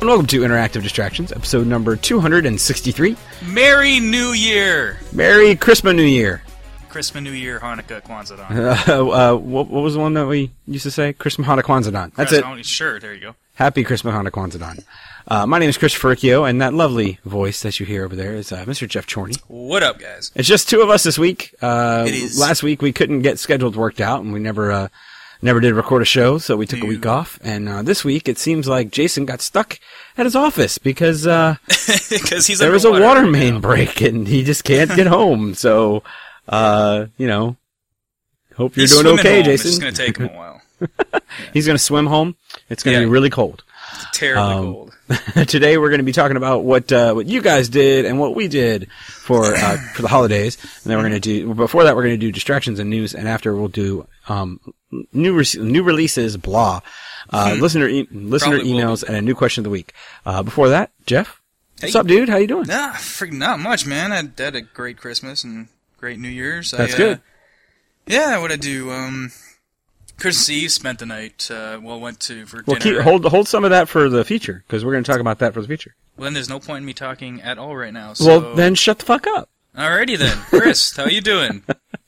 welcome to Interactive Distractions, episode number 263. Merry New Year! Merry Christmas New Year! Christmas New Year, Hanukkah, Kwanzaa. What was the one that we used to say? Christmas Hanukkah Kwanzaa. That's it. Sure, there you go. Happy Christmas Hanukkah Kwanzaa. My name is Christopher Riccio, and that lovely voice that you hear over there is Mr. Jeff Chorney. What up, guys? It's just two of us this week. It is. Last week we couldn't get schedules worked out, and we never did record a show, so we took a week off. And this week it seems like Jason got stuck at his office because he's there was a water main break, and he just can't get home. So, hope you're doing okay, home. Jason. It's just going to take him a while. He's going to swim home. It's going to be really cold. It's terribly cold. Today we're going to be talking about what you guys did and what we did for the holidays. And then we're going to do, before that, we're going to do distractions and news. And after we'll do new releases, blah, listener emails, and a new question of the week. Before that, Jeff, what's up, dude? How you doing? Not much, man. I had a great Christmas and great New Year's. That's good. Yeah, what'd I do? Christmas Eve, spent the night, went for dinner. Hold some of that for the feature, because we're going to talk about that for the feature. Well, then there's no point in me talking at all right now. So. Well, then shut the fuck up. Alrighty then. Chris, how you doing?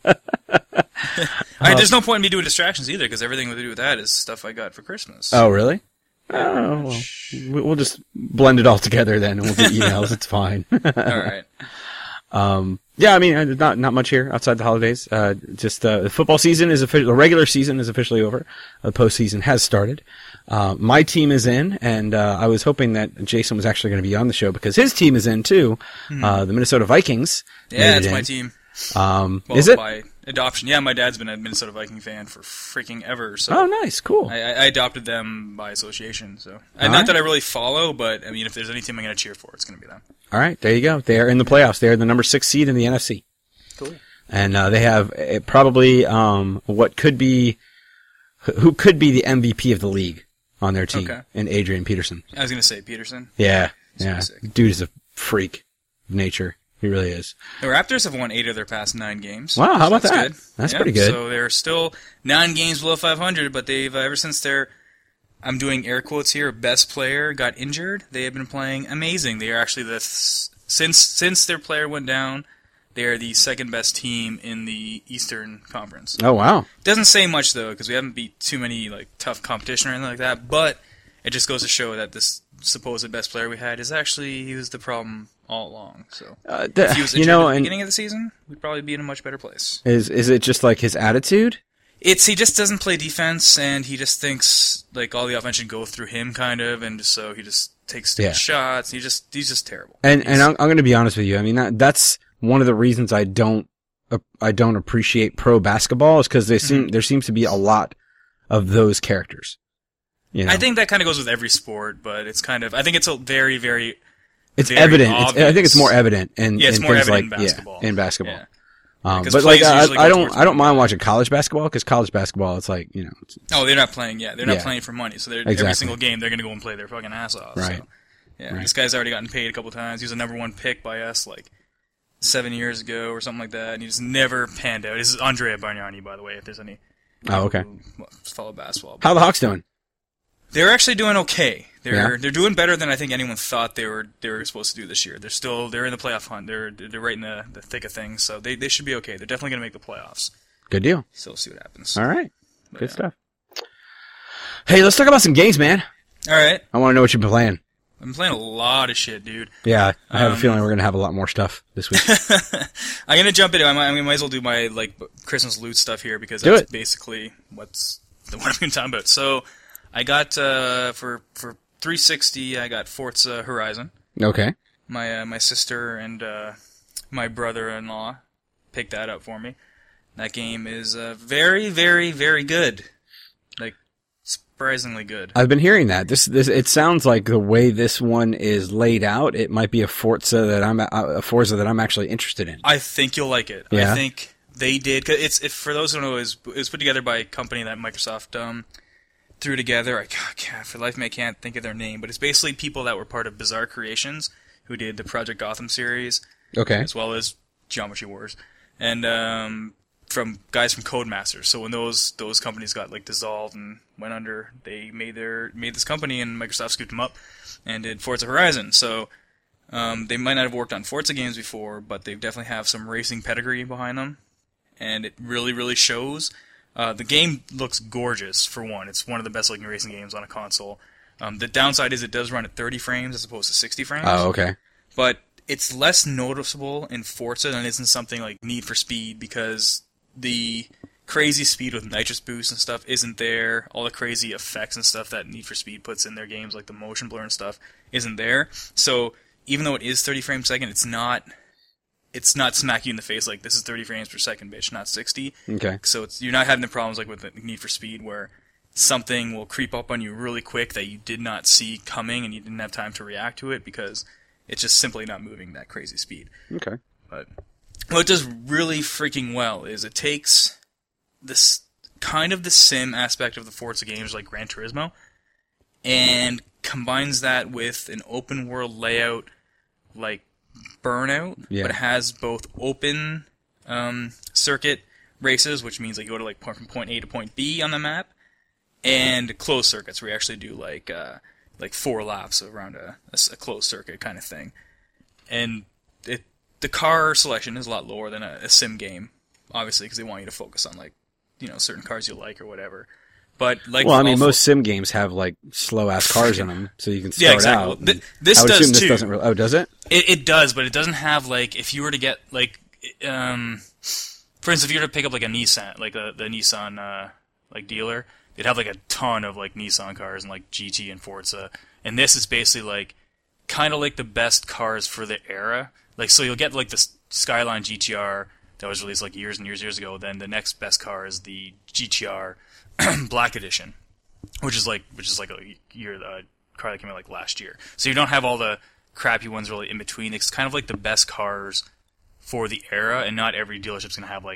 There's no point in me doing distractions either, because everything we do with that is stuff I got for Christmas. Oh, really? Oh, well, we'll just blend it all together then, and we'll do emails. It's fine. Alright. Yeah, I mean, not much here outside the holidays. The football season is official. The regular season is officially over. The postseason has started. My team is in, and I was hoping that Jason was actually going to be on the show because his team is in too. The Minnesota Vikings. Yeah, it's my team. Is it by adoption? Yeah, my dad's been a Minnesota Viking fan for freaking ever. So oh, nice, cool. I adopted them by association. So not that I really follow, but I mean, if there's any team I'm going to cheer for, it's going to be them. All right, there you go. They are in the playoffs. They are the number 6 seed in the NFC. Cool. And they have probably who could be the MVP of the league on their team, and Adrian Peterson. I was going to say Peterson. Yeah. Dude is a freak of nature. He really is. The Raptors have won 8 of their past 9 games. Wow, how about that? Good. That's pretty good. So they're still 9 games below 500, but they've ever since their, I'm doing air quotes here, best player got injured, they have been playing amazing. They are actually since their player went down, they are the second best team in the Eastern Conference. Oh, wow. Doesn't say much, though, because we haven't beat too many tough competition or anything like that, but it just goes to show that this supposed best player we had he was the problem all along. So if he was injured at the beginning of the season, we'd probably be in a much better place. Is it just like his attitude? He just doesn't play defense, and he just thinks all the offense should go through him, kind of, and so he just takes shots. He's just terrible. And I'm going to be honest with you. I mean that's one of the reasons I don't appreciate pro basketball is because there seems to be a lot of those characters. You know? I think that kind of goes with every sport, but it's kind of I think it's a very, very it's very evident. Obvious. I think it's more evident in it's in more things evident like in basketball. in basketball. Yeah. But I don't mind watching college basketball because college basketball it's they're not playing. Yeah, they're not playing for money. So every Exactly. single game they're going to go and play their fucking ass off. Right. So, yeah. Right. This guy's already gotten paid a couple times. He was a number 1 pick by us 7 years ago or something like that, and he just never panned out. This is Andrea Bargnani, by the way. If there's any who follow basketball. How are the Hawks doing? They're actually doing okay. They're Yeah? doing better than I think anyone thought they were supposed to do this year. They're in the playoff hunt. They're right in the thick of things, so they should be okay. They're definitely going to make the playoffs. Good deal. So we'll see what happens. All right. Good stuff. Hey, let's talk about some games, man. All right. I want to know what you've been playing. I've been playing a lot of shit, dude. Yeah, I have a feeling we're going to have a lot more stuff this week. I'm going to jump into it. I might as well do my Christmas loot stuff here because Do that's it. basically what I'm going to talk about. So I got for 360, I got Forza Horizon. Okay. My sister and my brother-in-law picked that up for me. That game is very, very, very good. Surprisingly good. I've been hearing that. This it sounds like the way this one is laid out, it might be a Forza that I'm actually interested in. I think you'll like it. Yeah. I think they did. Cause for those who don't know, it was put together by a company that Microsoft threw together. I for life I can't think of their name, but it's basically people that were part of Bizarre Creations who did the Project Gotham series, Okay. as well as Geometry Wars, and from guys from Codemasters. So when those companies got like dissolved and went under, they made this company, and Microsoft scooped them up and did Forza Horizon. So they might not have worked on Forza games before, but they definitely have some racing pedigree behind them, and it really, really shows. The game looks gorgeous, for one. It's one of the best-looking racing games on a console. The downside is it does run at 30 frames as opposed to 60 frames. Oh, okay. But it's less noticeable in Forza than it is in something like Need for Speed, because the crazy speed with nitrous boost and stuff isn't there. All the crazy effects and stuff that Need for Speed puts in their games, like the motion blur and stuff, isn't there. So even though it is 30 frames per second, it's not smacking you in the face like, this is 30 frames per second, bitch, not 60. Okay. So you're not having the problems like with the Need for Speed, where something will creep up on you really quick that you did not see coming and you didn't have time to react to it because it's just simply not moving that crazy speed. Okay. But what it does really freaking well is it takes this kind of the sim aspect of the Forza games like Gran Turismo and combines that with an open world layout like Burnout, Yeah. but it has both open circuit races, which means like you go to like from point A to point B on the map, and closed circuits where you actually do like 4 laps around a closed circuit kind of thing. And the car selection is a lot lower than a sim game, obviously, because they want you to focus on like, you know, certain cars you like or whatever. But like, well, I mean, most sim games have like slow ass cars in them, so you can start exactly. out. Well, this I would does assume too. this doesn't really. Oh, does it? It does, but it doesn't have like, if you were to get like, for instance, if you were to pick up like a Nissan, like the Nissan like dealer, they'd have like a ton of like Nissan cars and like GT and Forza, and this is basically like kind of like the best cars for the era. Like, so you'll get like the Skyline GTR that was released like years and years ago. Then the next best car is the GTR Black Edition, which is like a car that came out like last year. So you don't have all the crappy ones really in between. It's kind of like the best cars for the era, and not every dealership's gonna have like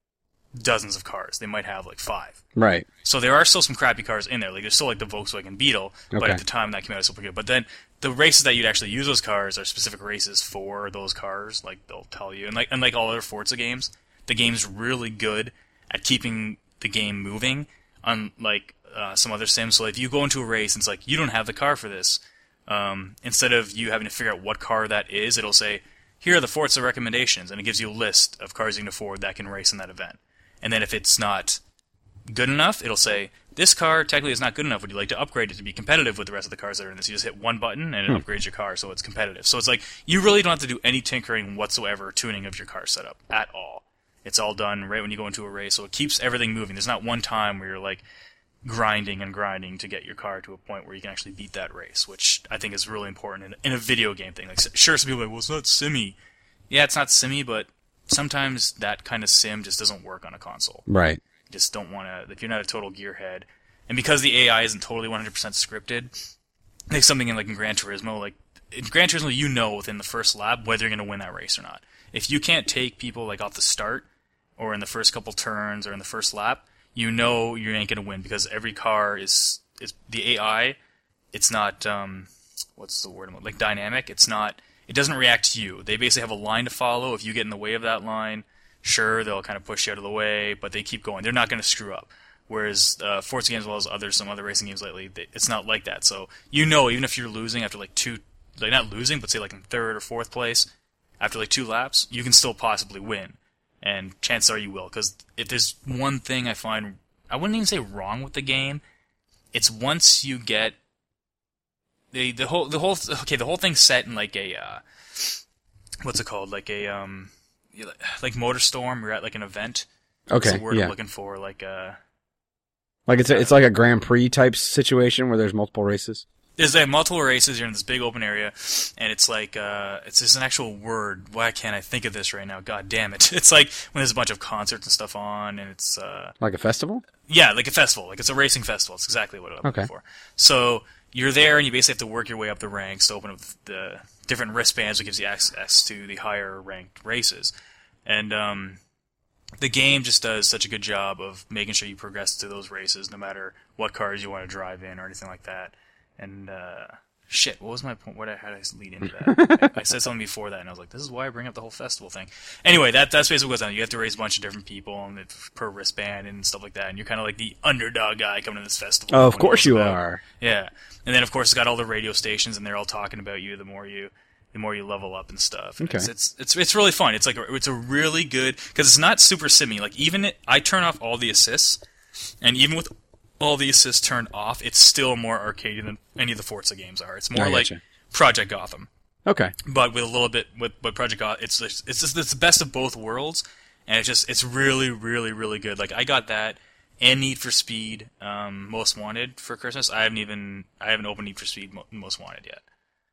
dozens of cars. They might have like 5. Right. So there are still some crappy cars in there. Like there's still like the Volkswagen Beetle, but Okay. at the time that came out, it was super good. But then the races that you'd actually use those cars are specific races for those cars. Like they'll tell you, and like all other Forza games, the game's really good at keeping the game moving. Unlike some other sims, so if you go into a race and it's like you don't have the car for this, instead of you having to figure out what car that is, it'll say, here are the Forza recommendations, and it gives you a list of cars you can afford that can race in that event. And then if it's not good enough, it'll say, this car technically is not good enough. Would you like to upgrade it to be competitive with the rest of the cars that are in this? You just hit one button and it upgrades your car so it's competitive. So it's like, you really don't have to do any tinkering whatsoever, tuning of your car setup at all. It's all done right when you go into a race, so it keeps everything moving. There's not one time where you're like grinding and grinding to get your car to a point where you can actually beat that race, which I think is really important in a video game thing. Like, sure, some people are like, well, it's not simmy. Yeah, it's not simmy, but sometimes that kind of sim just doesn't work on a console. Right. You just don't want to, if you're not a total gearhead. And because the AI isn't totally 100% scripted, like something in Gran Turismo, like in Gran Turismo, you know within the first lap whether you're going to win that race or not. If you can't take people like off the start or in the first couple turns or in the first lap, you know you ain't going to win, because every car is the AI. It's not what's the word? Like dynamic. It doesn't react to you. They basically have a line to follow. If you get in the way of that line, sure, they'll kind of push you out of the way, but they keep going. They're not going to screw up. Whereas Forza games, as well as some other racing games lately, it's not like that. So you know, even if you're losing after like not losing, but say like in 3rd or 4th place, after like 2 laps, you can still possibly win. And chances are you will, because if there's one thing I find, I wouldn't even say wrong with the game, it's once you get the whole thing's set in like a what's it called, like a like MotorStorm. You're at like an event. Okay. That's the word yeah. I'm looking for. Like it's like a Grand Prix type situation where there's multiple races. There's like multiple races. You're in this big open area, and it's like it's just an actual word. Why can't I think of this right now? God damn it! It's like when there's a bunch of concerts and stuff on, and it's like a festival. Yeah, like a festival. Like it's a racing festival. It's exactly what I'm looking for. So you're there, and you basically have to work your way up the ranks to open up the different wristbands, which gives you access to the higher ranked races. And the game just does such a good job of making sure you progress to those races, no matter what cars you want to drive in or anything like that. And Shit, what was my point? How did I lead into that? I said something before that, and I was like, this is why I bring up the whole festival thing. Anyway, that's basically what's on. You have to raise a bunch of different people and per wristband and stuff like that, and you're kind of like the underdog guy coming to this festival. Oh, of course you are. Yeah. And then, of course, it's got all the radio stations, and they're all talking about you the more you level up and stuff. And okay. It's really fun. It's like it's a really good, because it's not super simmy. Like, I turn off all the assists, and even with all the assists turned off, it's still more arcadey than any of the Forza games are. It's more like Project Gotham. Okay. But with a little bit with Project Gotham, it's the best of both worlds, and it's really, really, really good. Like, I got that and Need for Speed Most Wanted for Christmas. I haven't opened Need for Speed Most Wanted yet.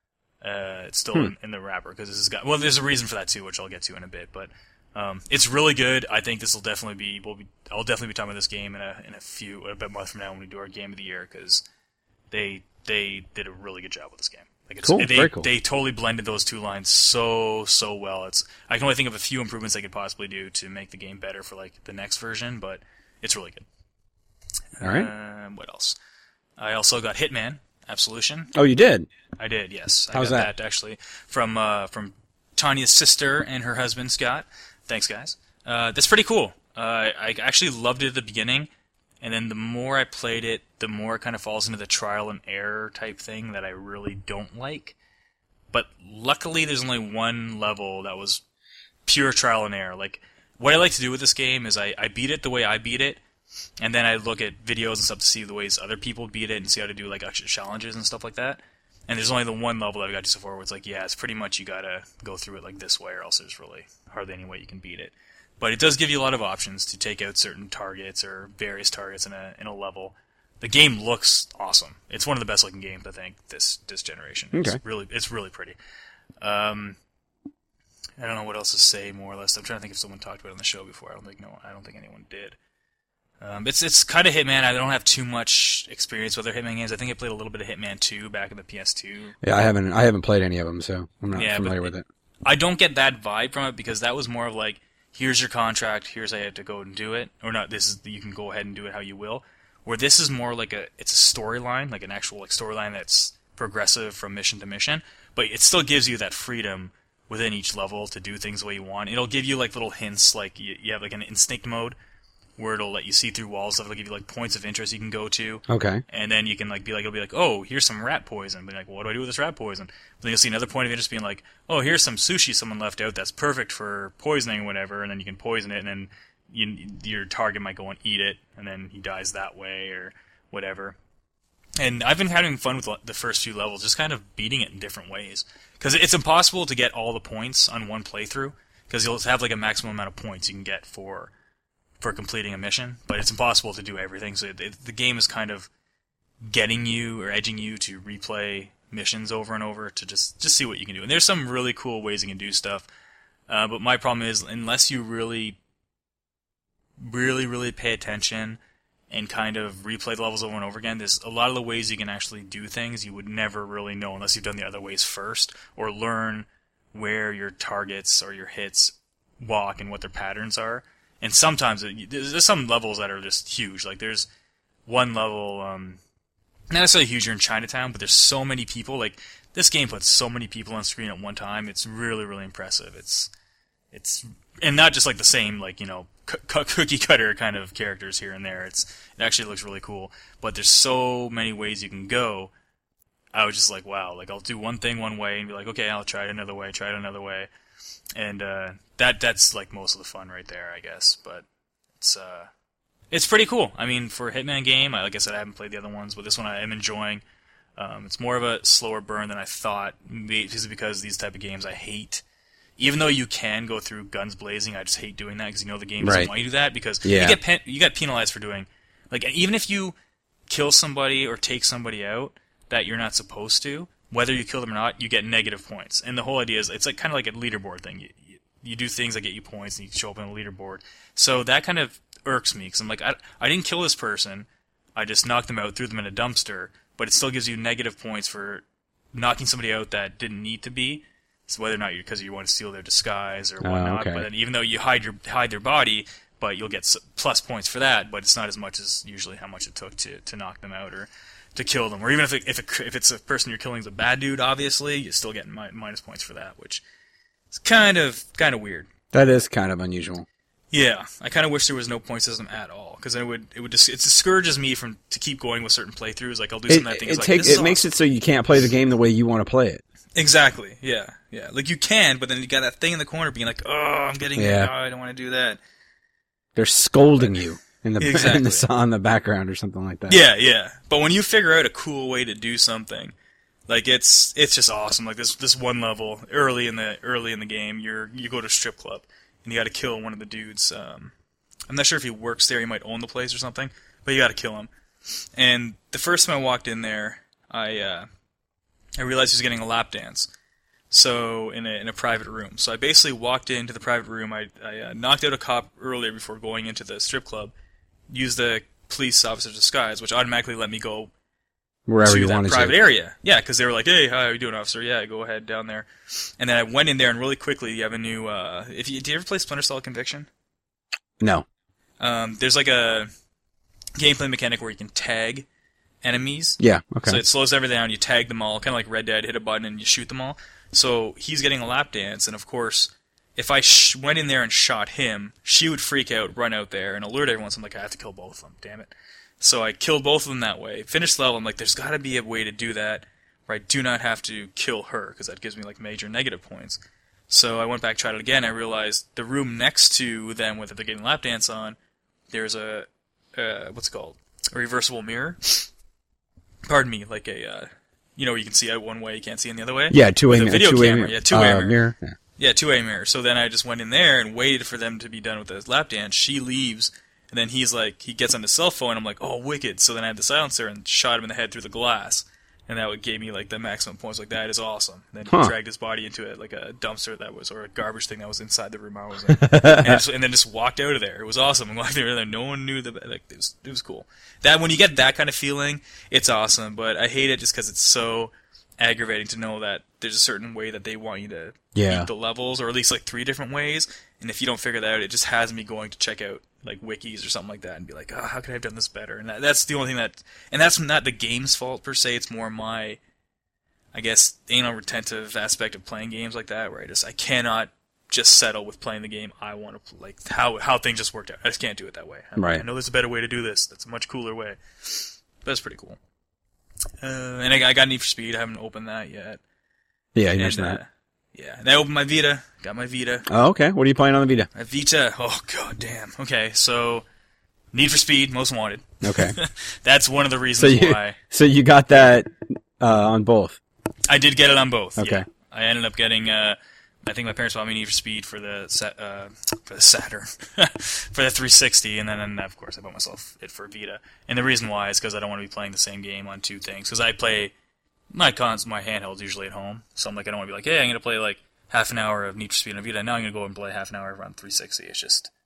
It's still in the wrapper because there's a reason for that too, which I'll get to in a bit, but it's really good. I think this will definitely be. I'll definitely be talking about this game in a bit month from now when we do our game of the year, because they did a really good job with this game. Like, cool. Very cool. They totally blended those two lines so well. I can only think of a few improvements they could possibly do to make the game better for like the next version, but it's really good. All right. What else? I also got Hitman Absolution. Oh, you did? I did. Yes. How's I got that actually from Tanya's sister and her husband Scott. Thanks, guys. That's pretty cool. I actually loved it at the beginning, and then the more I played it, the more it kind of falls into the trial and error type thing that I really don't like. But luckily, there's only one level that was pure trial and error. Like, what I like to do with this game is I beat it the way I beat it, and then I look at videos and stuff to see the ways other people beat it and see how to do like actual challenges and stuff like that. And there's only the one level that I got to so far where it's like, yeah, it's pretty much you gotta go through it like this way, or else there's really hardly any way you can beat it. But it does give you a lot of options to take out certain targets or various targets in a level. The game looks awesome. It's one of the best looking games, I think, this generation. Okay. It's really pretty. I don't know what else to say more or less. I'm trying to think if someone talked about it on the show before. I don't think anyone did. It's kind of Hitman. I don't have too much experience with other Hitman games. I think I played a little bit of Hitman 2 back in the PS2. Yeah, I haven't played any of them, so I'm not familiar with it. I don't get that vibe from it, because that was more of like, here's your contract, here's how you have to go and do it, or not. You can go ahead and do it how you will. Where this is more like it's a storyline, like an actual like storyline that's progressive from mission to mission, but it still gives you that freedom within each level to do things the way you want. It'll give you like little hints, like you have like an instinct mode, where it'll let you see through walls. It'll give you like points of interest you can go to. Okay. And then you can like it'll be like, oh, here's some rat poison. Be like, well, what do I do with this rat poison? But then you'll see another point of interest being like, oh, here's some sushi someone left out that's perfect for poisoning or whatever. And then you can poison it, and then your target might go and eat it, and then he dies that way or whatever. And I've been having fun with the first few levels, just kind of beating it in different ways. Because it's impossible to get all the points on one playthrough, because you'll have like a maximum amount of points you can get for completing a mission, but it's impossible to do everything. So the game is kind of getting you or edging you to replay missions over and over to just see what you can do. And there's some really cool ways you can do stuff. But my problem is, unless you really pay attention and kind of replay the levels over and over again, there's a lot of the ways you can actually do things you would never really know unless you've done the other ways first, or learn where your targets or your hits walk and what their patterns are. And sometimes there's some levels that are just huge. Like there's one level, not necessarily huge, you're in Chinatown, but there's so many people. Like, this game puts so many people on screen at one time. It's really, really impressive. It's and not just like the same, like, you know, cookie cutter kind of characters here and there. It actually looks really cool. But there's so many ways you can go. I was just like, wow. Like, I'll do one thing one way and be like, okay, I'll try it another way. And that's like most of the fun right there, I guess. But it's pretty cool. I mean, for a Hitman game, like I said, I haven't played the other ones, but this one I am enjoying. It's more of a slower burn than I thought, because these type of games I hate. Even though you can go through guns blazing, I just hate doing that, because the game doesn't want you to do that, because you get penalized for doing, like, even if you kill somebody or take somebody out that you're not supposed to, whether you kill them or not, you get negative points. And the whole idea is, it's like kind of like a leaderboard thing. You do things that get you points, and you show up on a leaderboard. So that kind of irks me, because I'm like, I didn't kill this person. I just knocked them out, threw them in a dumpster, but it still gives you negative points for knocking somebody out that didn't need to be. So whether or not because you want to steal their disguise or whatnot. Okay. But then even though you hide their body, but you'll get plus points for that, but it's not as much as usually how much it took to knock them out or to kill them. Or even if it's a person you're killing is a bad dude, obviously, you're still getting minus points for that, which is kind of weird. That is kind of unusual. Yeah, I kind of wish there was no point system at all, because it discourages me to keep going with certain playthroughs. Like, I'll do something I think it makes it so you can't play the game the way you want to play it. Exactly, yeah. Like, you can, but then you got that thing in the corner being like, oh, I'm getting it, oh, I don't want to do that. They're scolding you in the Exactly. in the song in the background or something like that. Yeah. But when you figure out a cool way to do something, like, it's just awesome. Like, this one level early in the game, you go to a strip club and you got to kill one of the dudes. I'm not sure if he works there. He might own the place or something, but you got to kill him. And the first time I walked in there, I realized he was getting a lap dance. So in a private room. So I basically walked into the private room. I knocked out a cop earlier before going into the strip club. Used the police officer's disguise, which automatically let me go wherever you that wanted private to. area. Yeah, because they were like, "Hey, how are you doing, officer? Yeah, go ahead down there." And then I went in there, and really quickly, you have a new. Do you ever play Splinter Cell Conviction? No. There's like a gameplay mechanic where you can tag enemies. Yeah. Okay. So it slows everything down. You tag them all, kind of like Red Dead. Hit a button and you shoot them all. So he's getting a lap dance, and of course, if I went in there and shot him, she would freak out, run out there, and alert everyone. So I'm like, I have to kill both of them. Damn it. So I killed both of them that way. Finished the level, I'm like, there's got to be a way to do that where I do not have to kill her, because that gives me like major negative points. So I went back, tried it again. I realized the room next to them, with they're getting lap dance on, there's a what's it called? A reversible mirror. Pardon me, like a you can see out one way, you can't see in the other way. Yeah, two-way With a video camera. Yeah, two-way mirror. Yeah, two-way mirror. So then I just went in there and waited for them to be done with the lap dance. She leaves, and then he gets on his cell phone. I'm like, oh, wicked. So then I had the silencer and shot him in the head through the glass, and that gave me like the maximum points. Like, that is awesome. And then he dragged his body into it, like a dumpster or a garbage thing that was inside the room I was in, and then just walked out of there. It was awesome. I'm like, no one knew it was cool. That when you get that kind of feeling, it's awesome. But I hate it just because it's so aggravating to know that there's a certain way that they want you to beat the levels, or at least like 3 different ways, and if you don't figure that out, it just has me going to check out like wikis or something like that and be like, oh, how could I have done this better? And that's the only thing and that's not the game's fault per se, it's more my, I guess, anal retentive aspect of playing games like that, where I cannot just settle with playing the game I want to, like how things just worked out. I just can't do it that way. I know there's a better way to do this, that's a much cooler way. But it's pretty cool. And I got Need for Speed. I haven't opened that yet. Yeah, you mentioned that. Yeah, and I opened my Vita. Got my Vita. Oh, okay. What are you playing on the Vita? My Vita. Oh, god damn. Okay, so Need for Speed, Most Wanted. Okay. That's one of the reasons why. So you got that on both? I did get it on both. Okay. Yeah. I ended up getting. I think my parents bought me Need for Speed for the Saturn, for the 360, and then of course I bought myself it for Vita. And the reason why is because I don't want to be playing the same game on 2 things. Because I play my handhelds usually at home, so I'm like, I don't want to be like, hey, I'm gonna play like half an hour of Need for Speed on Vita. Now I'm gonna go and play half an hour on 360. It's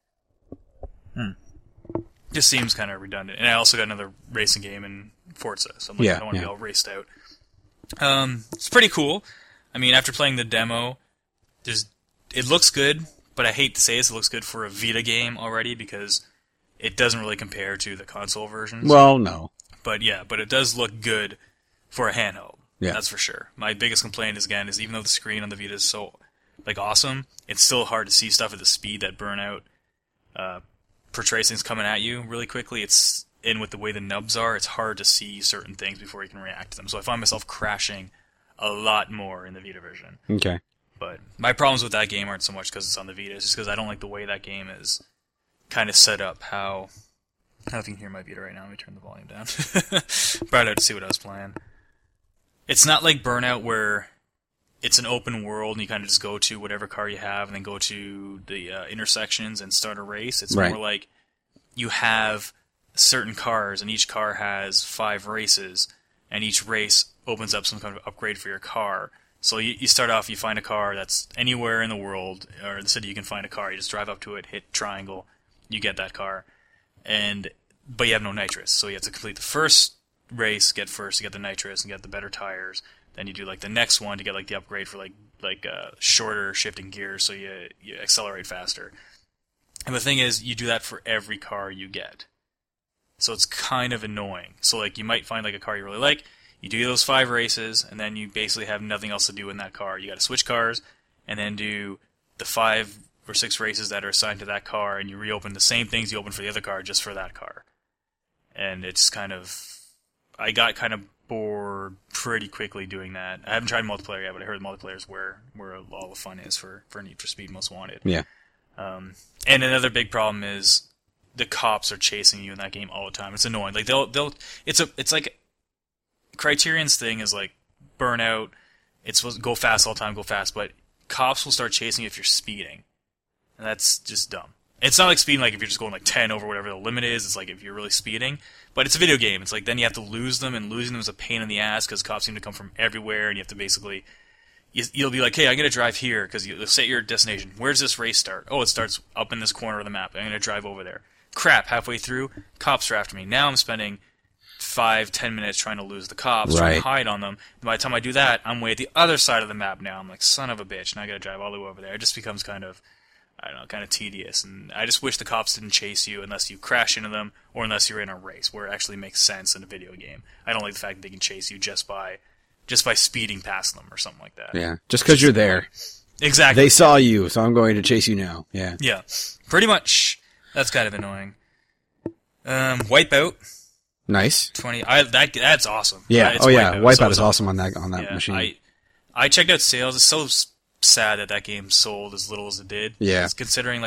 just seems kind of redundant. And I also got another racing game in Forza, so I'm like, I don't want to be all raced out. It's pretty cool. I mean, after playing the demo, it looks good, but I hate to say this, it looks good for a Vita game already because it doesn't really compare to the console versions. Well, no. But it does look good for a handheld. Yeah. That's for sure. My biggest complaint is even though the screen on the Vita is so awesome, it's still hard to see stuff at the speed that Burnout portrays things coming at you really quickly. With the way the nubs are, it's hard to see certain things before you can react to them. So I find myself crashing a lot more in the Vita version. Okay. But my problems with that game aren't so much because it's on the Vita. It's just because I don't like the way that game is kind of set up. I don't know if you can hear my Vita right now. Let me turn the volume down. Brought out to see what I was playing. It's not like Burnout where it's an open world and you kind of just go to whatever car you have and then go to the intersections and start a race. It's more like you have certain cars and each car has 5 races and each race opens up some kind of upgrade for your car. So you start off, you find a car that's anywhere in the world, or the city you can find a car, you just drive up to it, hit triangle, you get that car. But you have no nitrous, so you have to complete the first race, get the nitrous, and get the better tires. Then you do like the next one to get like the upgrade for like shorter shifting gears, so you accelerate faster. And the thing is, you do that for every car you get. So it's kind of annoying. So like you might find like a car you really like, you do those 5 races, and then you basically have nothing else to do in that car. You got to switch cars, and then do the 5 or 6 races that are assigned to that car, and you reopen the same things you opened for the other car just for that car. And it's kind of, I got kind of bored pretty quickly doing that. I haven't tried multiplayer yet, but I heard multiplayer is where all the fun is for Need for Speed Most Wanted. Yeah. And another big problem is the cops are chasing you in that game all the time. It's annoying. Like it's like Criterion's thing is like Burnout. It's supposed to go fast all the time, go fast, but cops will start chasing you if you're speeding, and that's just dumb. It's not like speeding like if you're just going like 10 over whatever the limit is. It's like if you're really speeding, but it's a video game. It's like then you have to lose them, and losing them is a pain in the ass because cops seem to come from everywhere, and you have to basically. You'll be like, hey, I'm going to drive here, because you'll set your destination. Where's this race start? Oh, it starts up in this corner of the map. I'm going to drive over there. Crap, halfway through, cops are after me. Now I'm spending 5-10 minutes trying to lose the cops, trying to hide on them. And by the time I do that, I'm way at the other side of the map now. I'm like, son of a bitch, now I got to drive all the way over there. It just becomes kind of, I don't know, kind of tedious. And I just wish the cops didn't chase you unless you crash into them, or unless you're in a race, where it actually makes sense in a video game. I don't like the fact that they can chase you just by speeding past them or something like that. Yeah, just because you're there. Exactly. They saw you, so I'm going to chase you now. Yeah. Yeah, pretty much. That's kind of annoying. Wipeout. Nice. 20. That's awesome. Yeah. Wipeout is awesome on that yeah, machine. I checked out sales. It's so sad that game sold as little as it did. Yeah. Considering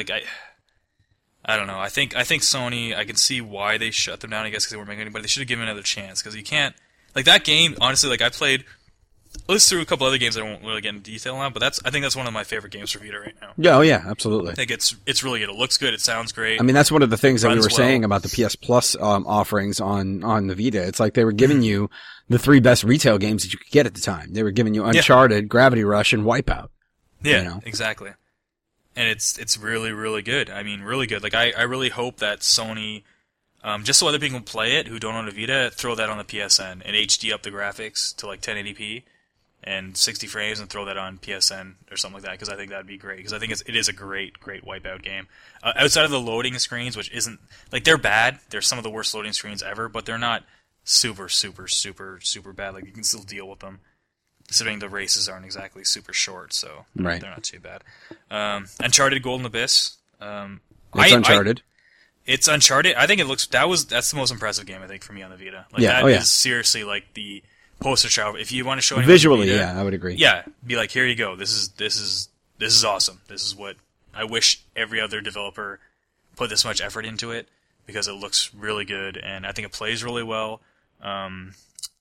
I don't know. I think Sony. I can see why they shut them down. I guess because they weren't making any, but they should have given it another chance, because you can't. Like, that game, honestly, like, I played at least through a couple other games I won't really get into detail on, but I think that's one of my favorite games for Vita right now. Yeah, absolutely. I think it's really good. It looks good. It sounds great. I mean, that's one of the things that we were saying about the PS Plus offerings on the Vita. It's like they were giving you the 3 best retail games that you could get at the time. They were giving you Uncharted, Gravity Rush, and Wipeout. Yeah, exactly. And it's really, really good. I mean, really good. Like, I really hope that Sony... just so other people can play it who don't own a Vita, throw that on the PSN and HD up the graphics to like 1080p and 60 frames and throw that on PSN or something like that, because I think that'd be great, because I think it is a great Wipeout game. Outside of the loading screens, which isn't, like, they're bad. They're some of the worst loading screens ever, but they're not super, super, super, super bad. Like, you can still deal with them, considering the races aren't exactly super short, so they're not too bad. Uncharted Golden Abyss. It's Uncharted. It's Uncharted. I think that's the most impressive game, I think, for me on the Vita. Like, that is seriously like the poster child. If you want to show anyone visually, Vita, I would agree. Yeah, be like, here you go. This is awesome. This is what I wish every other developer put this much effort into it, because it looks really good and I think it plays really well. I'm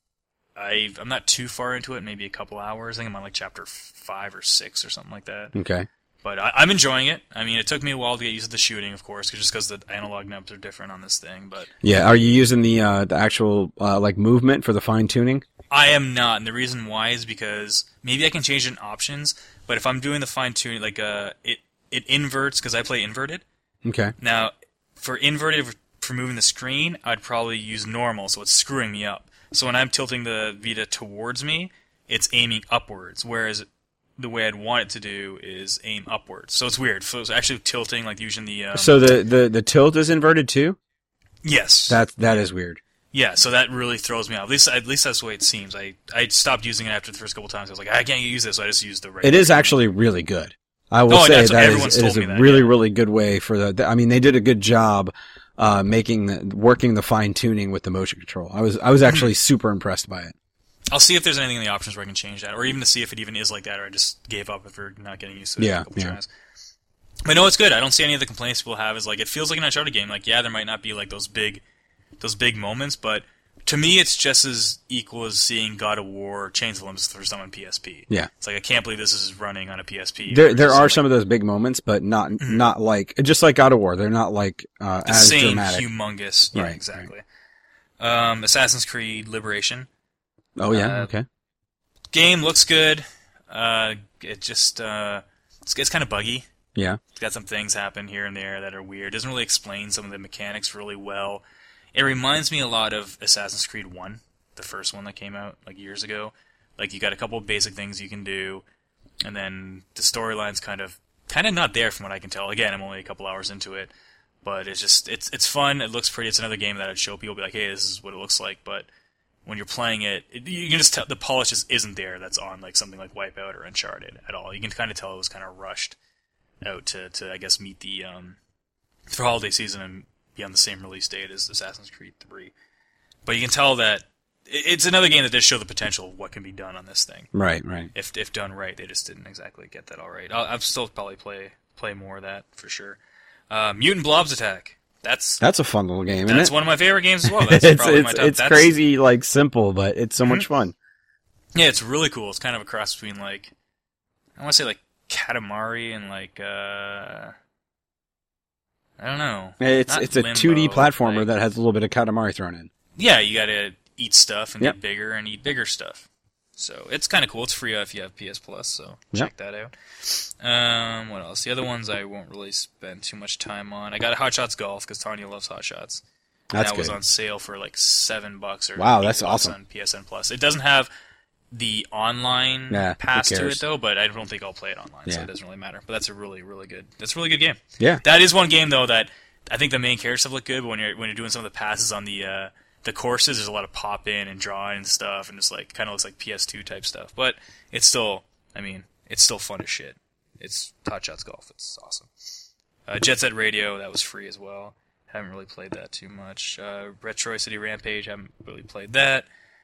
not too far into it, maybe a couple hours. I think I'm on like chapter 5 or 6 or something like that. Okay. But I'm enjoying it. I mean, it took me a while to get used to the shooting, of course, just because the analog nubs are different on this thing. But yeah, are you using the actual like movement for the fine tuning? I am not, and the reason why is because maybe I can change it in options. But if I'm doing the fine tuning, like it inverts, because I play inverted. Okay. Now, for inverted, for moving the screen, I'd probably use normal, so it's screwing me up. So when I'm tilting the Vita towards me, it's aiming upwards, whereas the way I'd want it to do is aim upwards. So it's weird. So it's actually tilting, like using the... So the tilt is inverted too? Yes. That is weird. Yeah, so that really throws me off. At least that's the way it seems. I stopped using it after the first couple times. I was like, I can't use this, so I just used the regular. It is actually really good. I will say that it is a really, really good way for I mean, they did a good job working the fine tuning with the motion control. I was actually super impressed by it. I'll see if there's anything in the options where I can change that, or even to see if it even is like that, or I just gave up if we're not getting used to it. Yeah, a couple tries. But no, it's good. I don't see any of the complaints people have. Is like, it feels like an Uncharted game. Like, yeah, there might not be like those big moments, but to me, it's just as equal as seeing God of War Chains of Olympus for some on PSP. Yeah, it's like, I can't believe this is running on a PSP. There are some of those big moments, but not like, just like God of War. They're not like as same dramatic. Humongous. Yeah, right, exactly. Right. Assassin's Creed Liberation. Oh yeah, okay. Game looks good. It just it's kind of buggy. Yeah. It's got some things happen here and there that are weird. It doesn't really explain some of the mechanics really well. It reminds me a lot of Assassin's Creed 1, the first one that came out like years ago. Like, you got a couple of basic things you can do, and then the storyline's kind of not there from what I can tell. Again, I'm only a couple hours into it. But it's fun. It looks pretty. It's another game that I'd show people, be like, hey, this is what it looks like. But when you're playing it, you can just tell the polish just isn't there. That's on like something like Wipeout or Uncharted at all. You can kind of tell it was kind of rushed out to I guess meet the for holiday season and be on the same release date as Assassin's Creed 3. But you can tell that it's another game that does show the potential of what can be done on this thing. Right. If done right, they just didn't exactly get that all right. I'll still probably play more of that for sure. Mutant Blobs Attack. That's a fun little game. That's isn't it? one of my favorite games as well. That's probably my top. It's crazy, like simple, but it's so much fun. Yeah, it's really cool. It's kind of a cross between like I want to say like Katamari and like I don't know. It's a Limbo, 2D platformer like, that has a little bit of Katamari thrown in. Yeah, you gotta eat stuff and Yep. get bigger and eat bigger stuff. So it's kind of cool. It's free if you have PS Plus, so check that out. What else? The other ones I won't really spend too much time on. I got Hot Shots Golf because Tanya loves Hot Shots. That's that was good. on sale for like $7 or Wow, that's $8 awesome. on PSN Plus. It doesn't have the online Nah, who pass to cares? it though, but I don't think I'll play it online, so Yeah. it doesn't really matter. But that's a really good game. Yeah. That is one game though that I think the main character stuff look good, but when you're doing some of the passes on the courses, there's a lot of pop in and drawing and stuff, and just like kind of looks like PS2 type stuff. But it's still, it's still fun as shit. It's Hot Shots Golf. It's awesome. Jet Set Radio, that was free as well. Haven't really played that too much. Retro City Rampage, haven't really played that.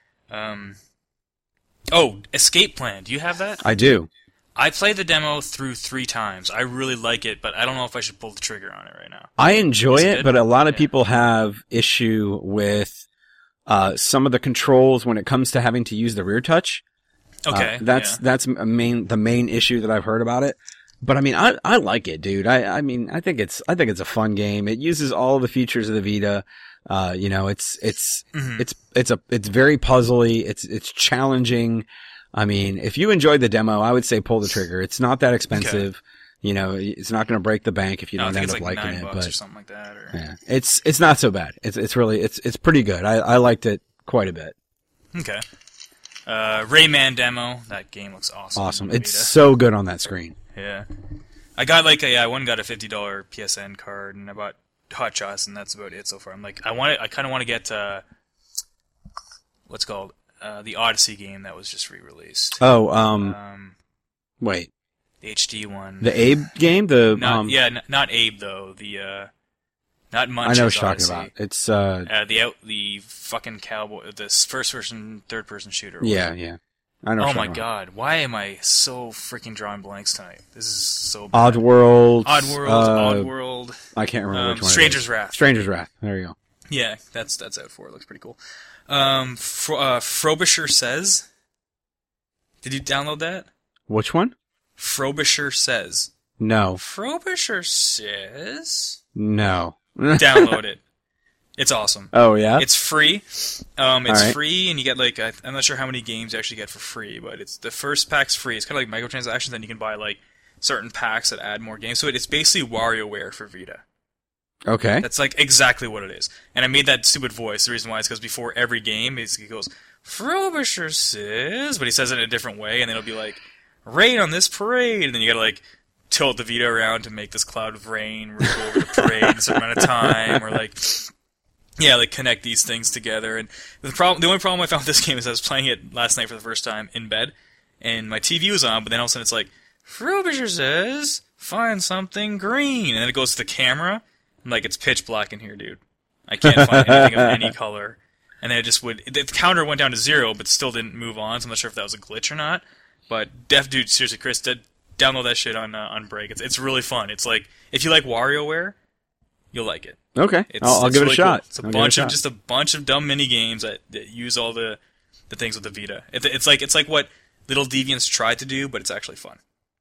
Escape Plan. Do you have that? I do. I played the demo through 3 times. I really like it, but I don't know if I should pull the trigger on it right now. I enjoy Is it it, good? but a lot of Yeah. people have issue with some of the controls when it comes to having to use the rear touch. Okay. That's the main issue that I've heard about it. But I like it, dude. I think it's a fun game. It uses all of the features of the Vita. It's very puzzly. It's challenging. If you enjoyed the demo, I would say pull the trigger. It's not that expensive. Okay. It's not going to break the bank if you I don't think end it's up like liking $9 it. But or something like that. Or... yeah, it's not so bad. It's pretty good. I liked it quite a bit. Okay. Rayman demo. That game looks awesome. Awesome. on It's Vita. so good on that screen. Yeah. I got I went and got a $50 PSN card, and I bought Hot Shots, and that's about it so far. I kind of want to get what's called the Odyssey game that was just re-released. Oh, wait. The HD one. The Abe game? Not Abe though. The not Munch's I know what you're Odyssey. talking about. It's The fucking cowboy, this first person, third person shooter. yeah. I know. Oh what my you're talking god, why am I so freaking drawing blanks tonight? This is so bad. Oddworld. Oddworld. I can't remember which one. Stranger's Wrath. Stranger's Wrath. There you go. Yeah, that's out for it. Looks pretty cool. Frobisher Says. Did you download that? Which one? Frobisher Says. No. Frobisher Says. No. Download it. It's awesome. Oh yeah. It's free. It's right. free, and you get I'm not sure how many games you actually get for free, but it's the first pack's free. It's kind of like microtransactions, then you can buy like certain packs that add more games. So it's basically WarioWare for Vita. Okay. That's like exactly what it is. And I made that stupid voice. The reason why is because before every game, he goes, Frobisher says, but he says it in a different way, and then it'll be like, rain on this parade, and then you gotta like tilt the Vita around to make this cloud of rain go over the parade in a certain amount of time, or like connect these things together. And the only problem I found with this game is I was playing it last night for the first time in bed, and my TV was on, but then all of a sudden it's like, Frobisher says, find something green, and then it goes to the camera. I'm like, it's pitch black in here, dude. I can't find anything of any color. And then the counter went down to 0, but still didn't move on, so I'm not sure if that was a glitch or not. But dude, seriously, Chris, download that shit on break. It's really fun. It's like, if you like WarioWare, you'll like it. Okay. I'll It's give it a really shot. Cool. It's a bunch of dumb mini games that use all the things with the Vita. It's like what Little Deviants tried to do, but it's actually fun.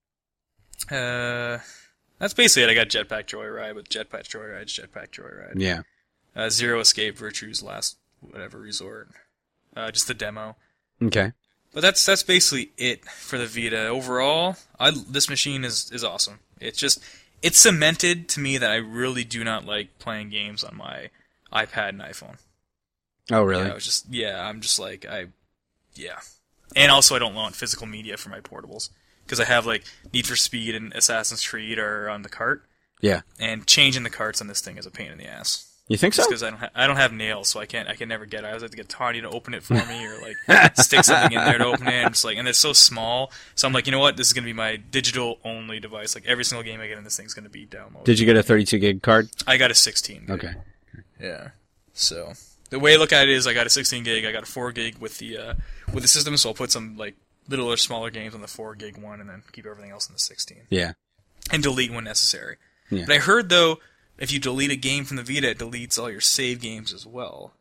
That's basically it. I got Jetpack Joyride with Jetpack Joyride. Yeah. Zero Escape Virtue's Last Resort. Just the demo. Okay. But that's basically it for the Vita. Overall, this machine is awesome. It's cemented to me that I really do not like playing games on my iPad and iPhone. Oh, really? I'm just like, And also I don't want physical media for my portables. Because I have like Need for Speed and Assassin's Creed are on the cart. Yeah. And changing the carts on this thing is a pain in the ass. You think so? Because I don't have nails, so I can never get it. I always have to get Tawny to open it for me, or like stick something in there to open it. And it's like, and it's so small, so I'm like, you know what? This is gonna be my digital only device. Like every single game I get in this thing's gonna be downloaded. Did you get a 32 gig card? I got a 16 gig. Okay. Yeah. So the way I look at it is, I got a 16 gig, I got a 4 gig with the system, so I'll put some like little or smaller games on the 4 gig one, and then keep everything else in the 16. Yeah. And delete when necessary. Yeah. But I heard though, if you delete a game from the Vita, it deletes all your save games as well.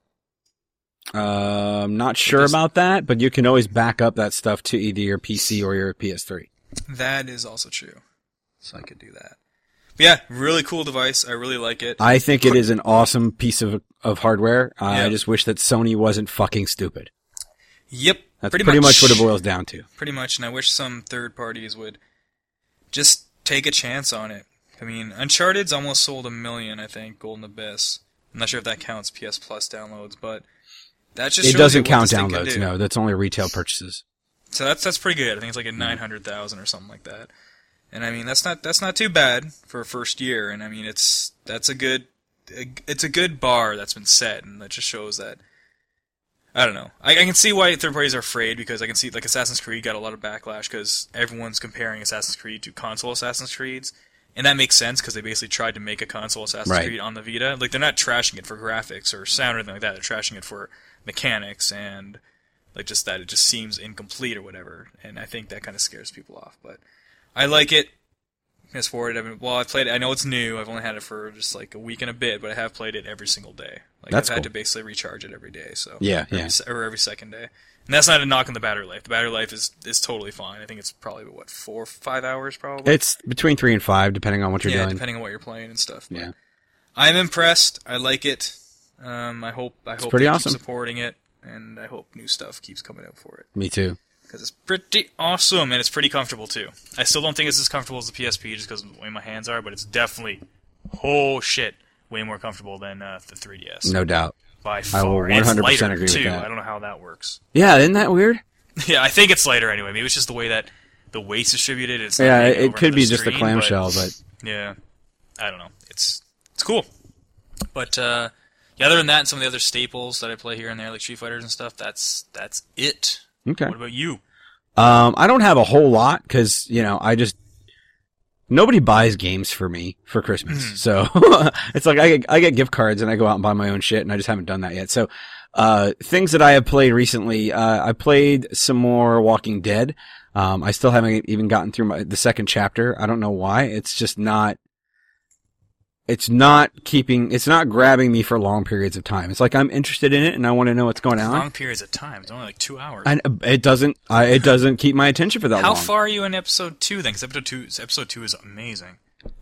I'm not sure about that, but you can always back up that stuff to either your PC or your PS3. That is also true. So I could do that. But yeah, really cool device. I really like it. I think it is an awesome piece of hardware. Yeah. I just wish that Sony wasn't fucking stupid. Yep. That's pretty much what it boils down to. Pretty much, and I wish some third parties would just take a chance on it. I mean, Uncharted's almost sold 1 million, I think, Golden Abyss. I'm not sure if that counts PS Plus downloads, but that just shows It doesn't you what count this thing can downloads, do. no. That's only retail purchases. So that's pretty good. I think it's like a 900,000 or something like that. And I mean, that's not too bad for a first year. And I mean, it's a good bar that's been set, and that just shows that. I don't know. I can see why third parties are afraid, because I can see like Assassin's Creed got a lot of backlash because everyone's comparing Assassin's Creed to console Assassin's Creeds. And that makes sense because they basically tried to make a console Assassin's Creed on the Vita. Like, they're not trashing it for graphics or sound or anything like that. They're trashing it for mechanics and like just that it just seems incomplete or whatever. And I think that kind of scares people off. But I like it. As for it, I've played it. I know it's new. I've only had it for just like a week and a bit, but I have played it every single day. Like, That's I've had cool. to basically recharge it every day. So every second day. And that's not a knock on the battery life. The battery life is totally fine. I think it's probably 4 or 5 hours probably. It's between 3 and 5, depending on what you're doing. Yeah, depending on what you're playing and stuff. But Yeah. I'm impressed. I like it. I hope pretty they awesome. keep supporting it, and I hope new stuff keeps coming out for it. Me too. Because it's pretty awesome, and it's pretty comfortable too. I still don't think it's as comfortable as the PSP just because of the way my hands are, but it's definitely, way more comfortable than the 3DS. No doubt. By far. I will And it's 100% lighter, agree with too. that. I don't know how that works. Yeah, isn't that weird? Yeah, I think it's lighter anyway. Maybe it's just the way that the weight's distributed. It's not Yeah, hanging it over could into be the just the screen, clamshell, but yeah, I don't know. It's cool. But yeah, other than that, and some of the other staples that I play here and there, like Street Fighters and stuff, that's it. okay. What about you? I don't have a whole lot because, nobody buys games for me for Christmas. So it's like I get gift cards and I go out and buy my own shit, and I just haven't done that yet. So, things that I have played recently, I played some more Walking Dead. I still haven't even gotten through the second chapter. I don't know why. It's just not, it's not grabbing me for long periods of time. It's like I'm interested in it and I want to know what's going on. Long periods of time. It's only like 2 hours. And it doesn't keep my attention for that How long. far are you in episode 2 then? Because episode 2 is amazing.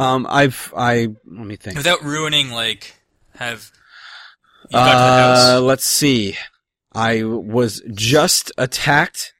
let me think. Without ruining, like, have you got to the house? Let's see. I was just attacked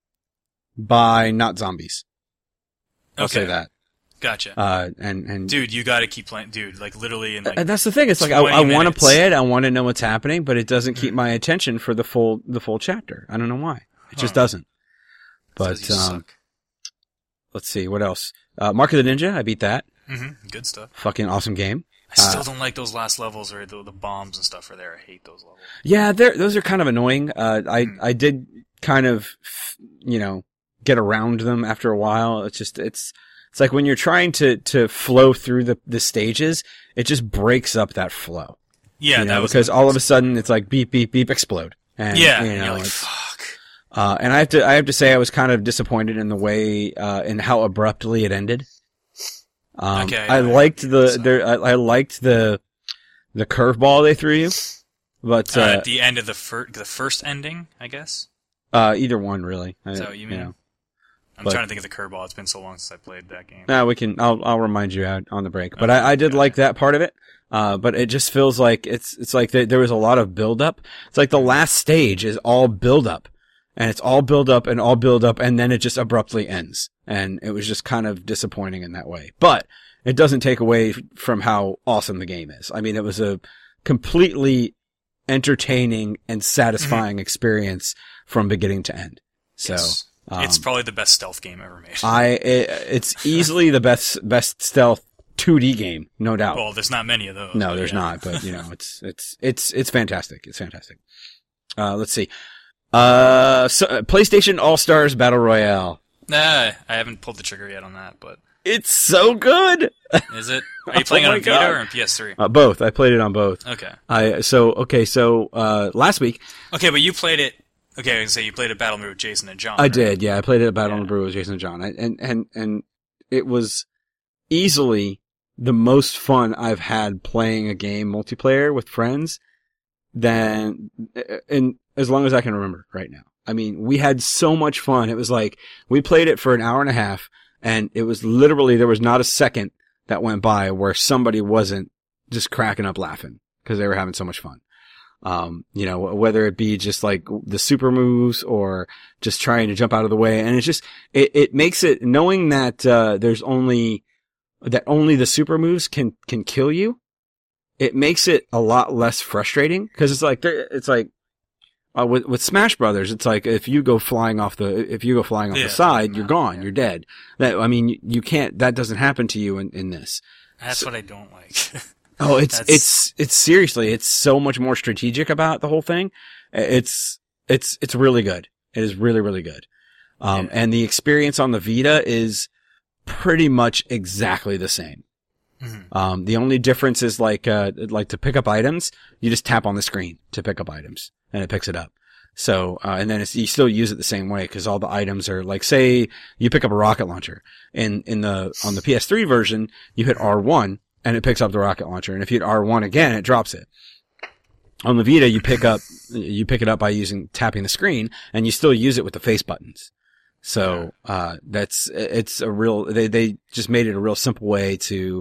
by not zombies. I'll say that. Gotcha. And Dude, you got to keep playing. Dude, like literally in like. and that's the thing. It's like I 20 want to minutes. play it. I want to know what's happening, but it doesn't keep my attention for the full chapter. I don't know why. It just doesn't. But Says you suck. let's see what else. Mark of the Ninja. I beat that. Good stuff. Fucking awesome game. I still don't like those last levels where the bombs and stuff are there. I hate those levels. Yeah, those are kind of annoying. I did kind of, get around them after a while. It's like when you're trying to flow through the stages, it just breaks up that flow. Yeah, that was because all of a sudden it's like beep, beep, beep, explode. And, and you're like, it's, fuck. and I have to say I was kind of disappointed in the way, in how abruptly it ended. I liked I liked the curveball they threw you, but at the end of the first ending, I guess. Either one really. Is that what you mean? I'm But- trying to think of the curveball. It's been so long since I played that game. I'll remind you out on the break. But I did like that part of it. But it just feels like it's like there was a lot of build up. It's like the last stage is all build up. And it's all build up and all build up, and then it just abruptly ends. And it was just kind of disappointing in that way. But it doesn't take away from how awesome the game is. I mean, it was a completely entertaining and satisfying experience from beginning to end. So, Yes. It's probably the best stealth game ever made. it's easily the best stealth 2D game, no doubt. Well, there's not many of those. No, there's not, but it's fantastic. It's fantastic. Let's see. PlayStation All-Stars Battle Royale. Nah, I haven't pulled the trigger yet on that, but It's so good. is it? Are you playing Oh on my Vita God. or on PS3? Both. I played it on both. Okay. So last week Okay, but you played it. Okay, I was gonna say you played a Battle Move with Jason and John. I right? did. Yeah, I played it at Battle on the Brew with Jason and John, and it was easily the most fun I've had playing a game multiplayer with friends than in as long as I can remember right now. I mean, we had so much fun. It was like we played it for an hour and a half, and it was literally there was not a second that went by where somebody wasn't just cracking up laughing because they were having so much fun. Whether it be just like the super moves or just trying to jump out of the way. And it's just, it makes it, knowing that, there's only the super moves can kill you. It makes it a lot less frustrating because with Smash Brothers, it's like if you go flying off the side, you're gone, you're dead. You can't, that doesn't happen to you in this. That's what I don't like. Oh, it's seriously, it's so much more strategic about the whole thing. It's really good. It is really, really good. And the experience on the Vita is pretty much exactly the same. Mm-hmm. The only difference is like to pick up items, you just tap on the screen to pick up items and it picks it up. So, and then you still use it the same way because all the items are like, say you pick up a rocket launcher on the PS3 version, you hit R1 and it picks up the rocket launcher. And if you hit R1 again, it drops it. On the Vita, you pick it up by tapping the screen and you still use it with the face buttons. So, it's a real, they just made it a real simple way to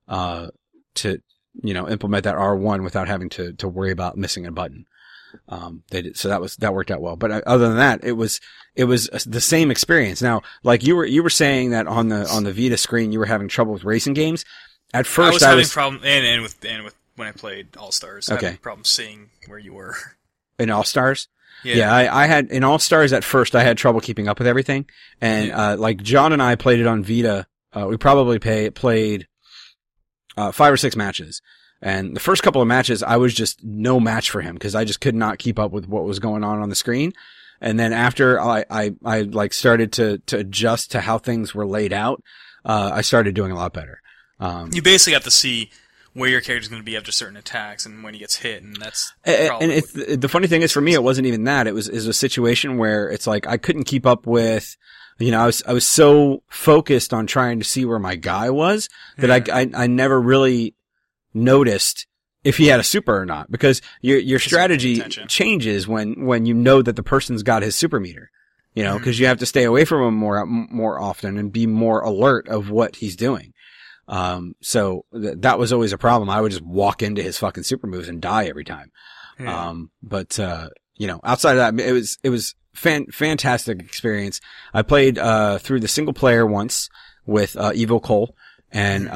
implement that R1 without having to worry about missing a button. So that worked out well. But other than that, it was the same experience. Now, like you were saying that on the Vita screen, you were having trouble with racing games. At first, I was having problem, and with when I played All Stars, I had problems seeing where you were. In All Stars? Yeah, I had, in All Stars at first, I had trouble keeping up with everything. And, like John and I played it on Vita. We probably played 5 or 6 matches. And the first couple of matches, I was just no match for him because I just could not keep up with what was going on the screen. And then after I like started to adjust to how things were laid out, I started doing a lot better. You basically have to see where your character's going to be after certain attacks and when he gets hit, and that's the funny thing is for me, it wasn't even that. It was a situation where it's like I couldn't keep up with, I was so focused on trying to see where my guy was that I never really noticed if he had a super or not, because your strategy changes when you know that the person's got his super meter, because you have to stay away from him more often and be more alert of what he's doing. So that was always a problem. I would just walk into his fucking super moves and die every time. Yeah. Outside of that, it was fantastic experience. I played, through the single player once with, Evil Cole and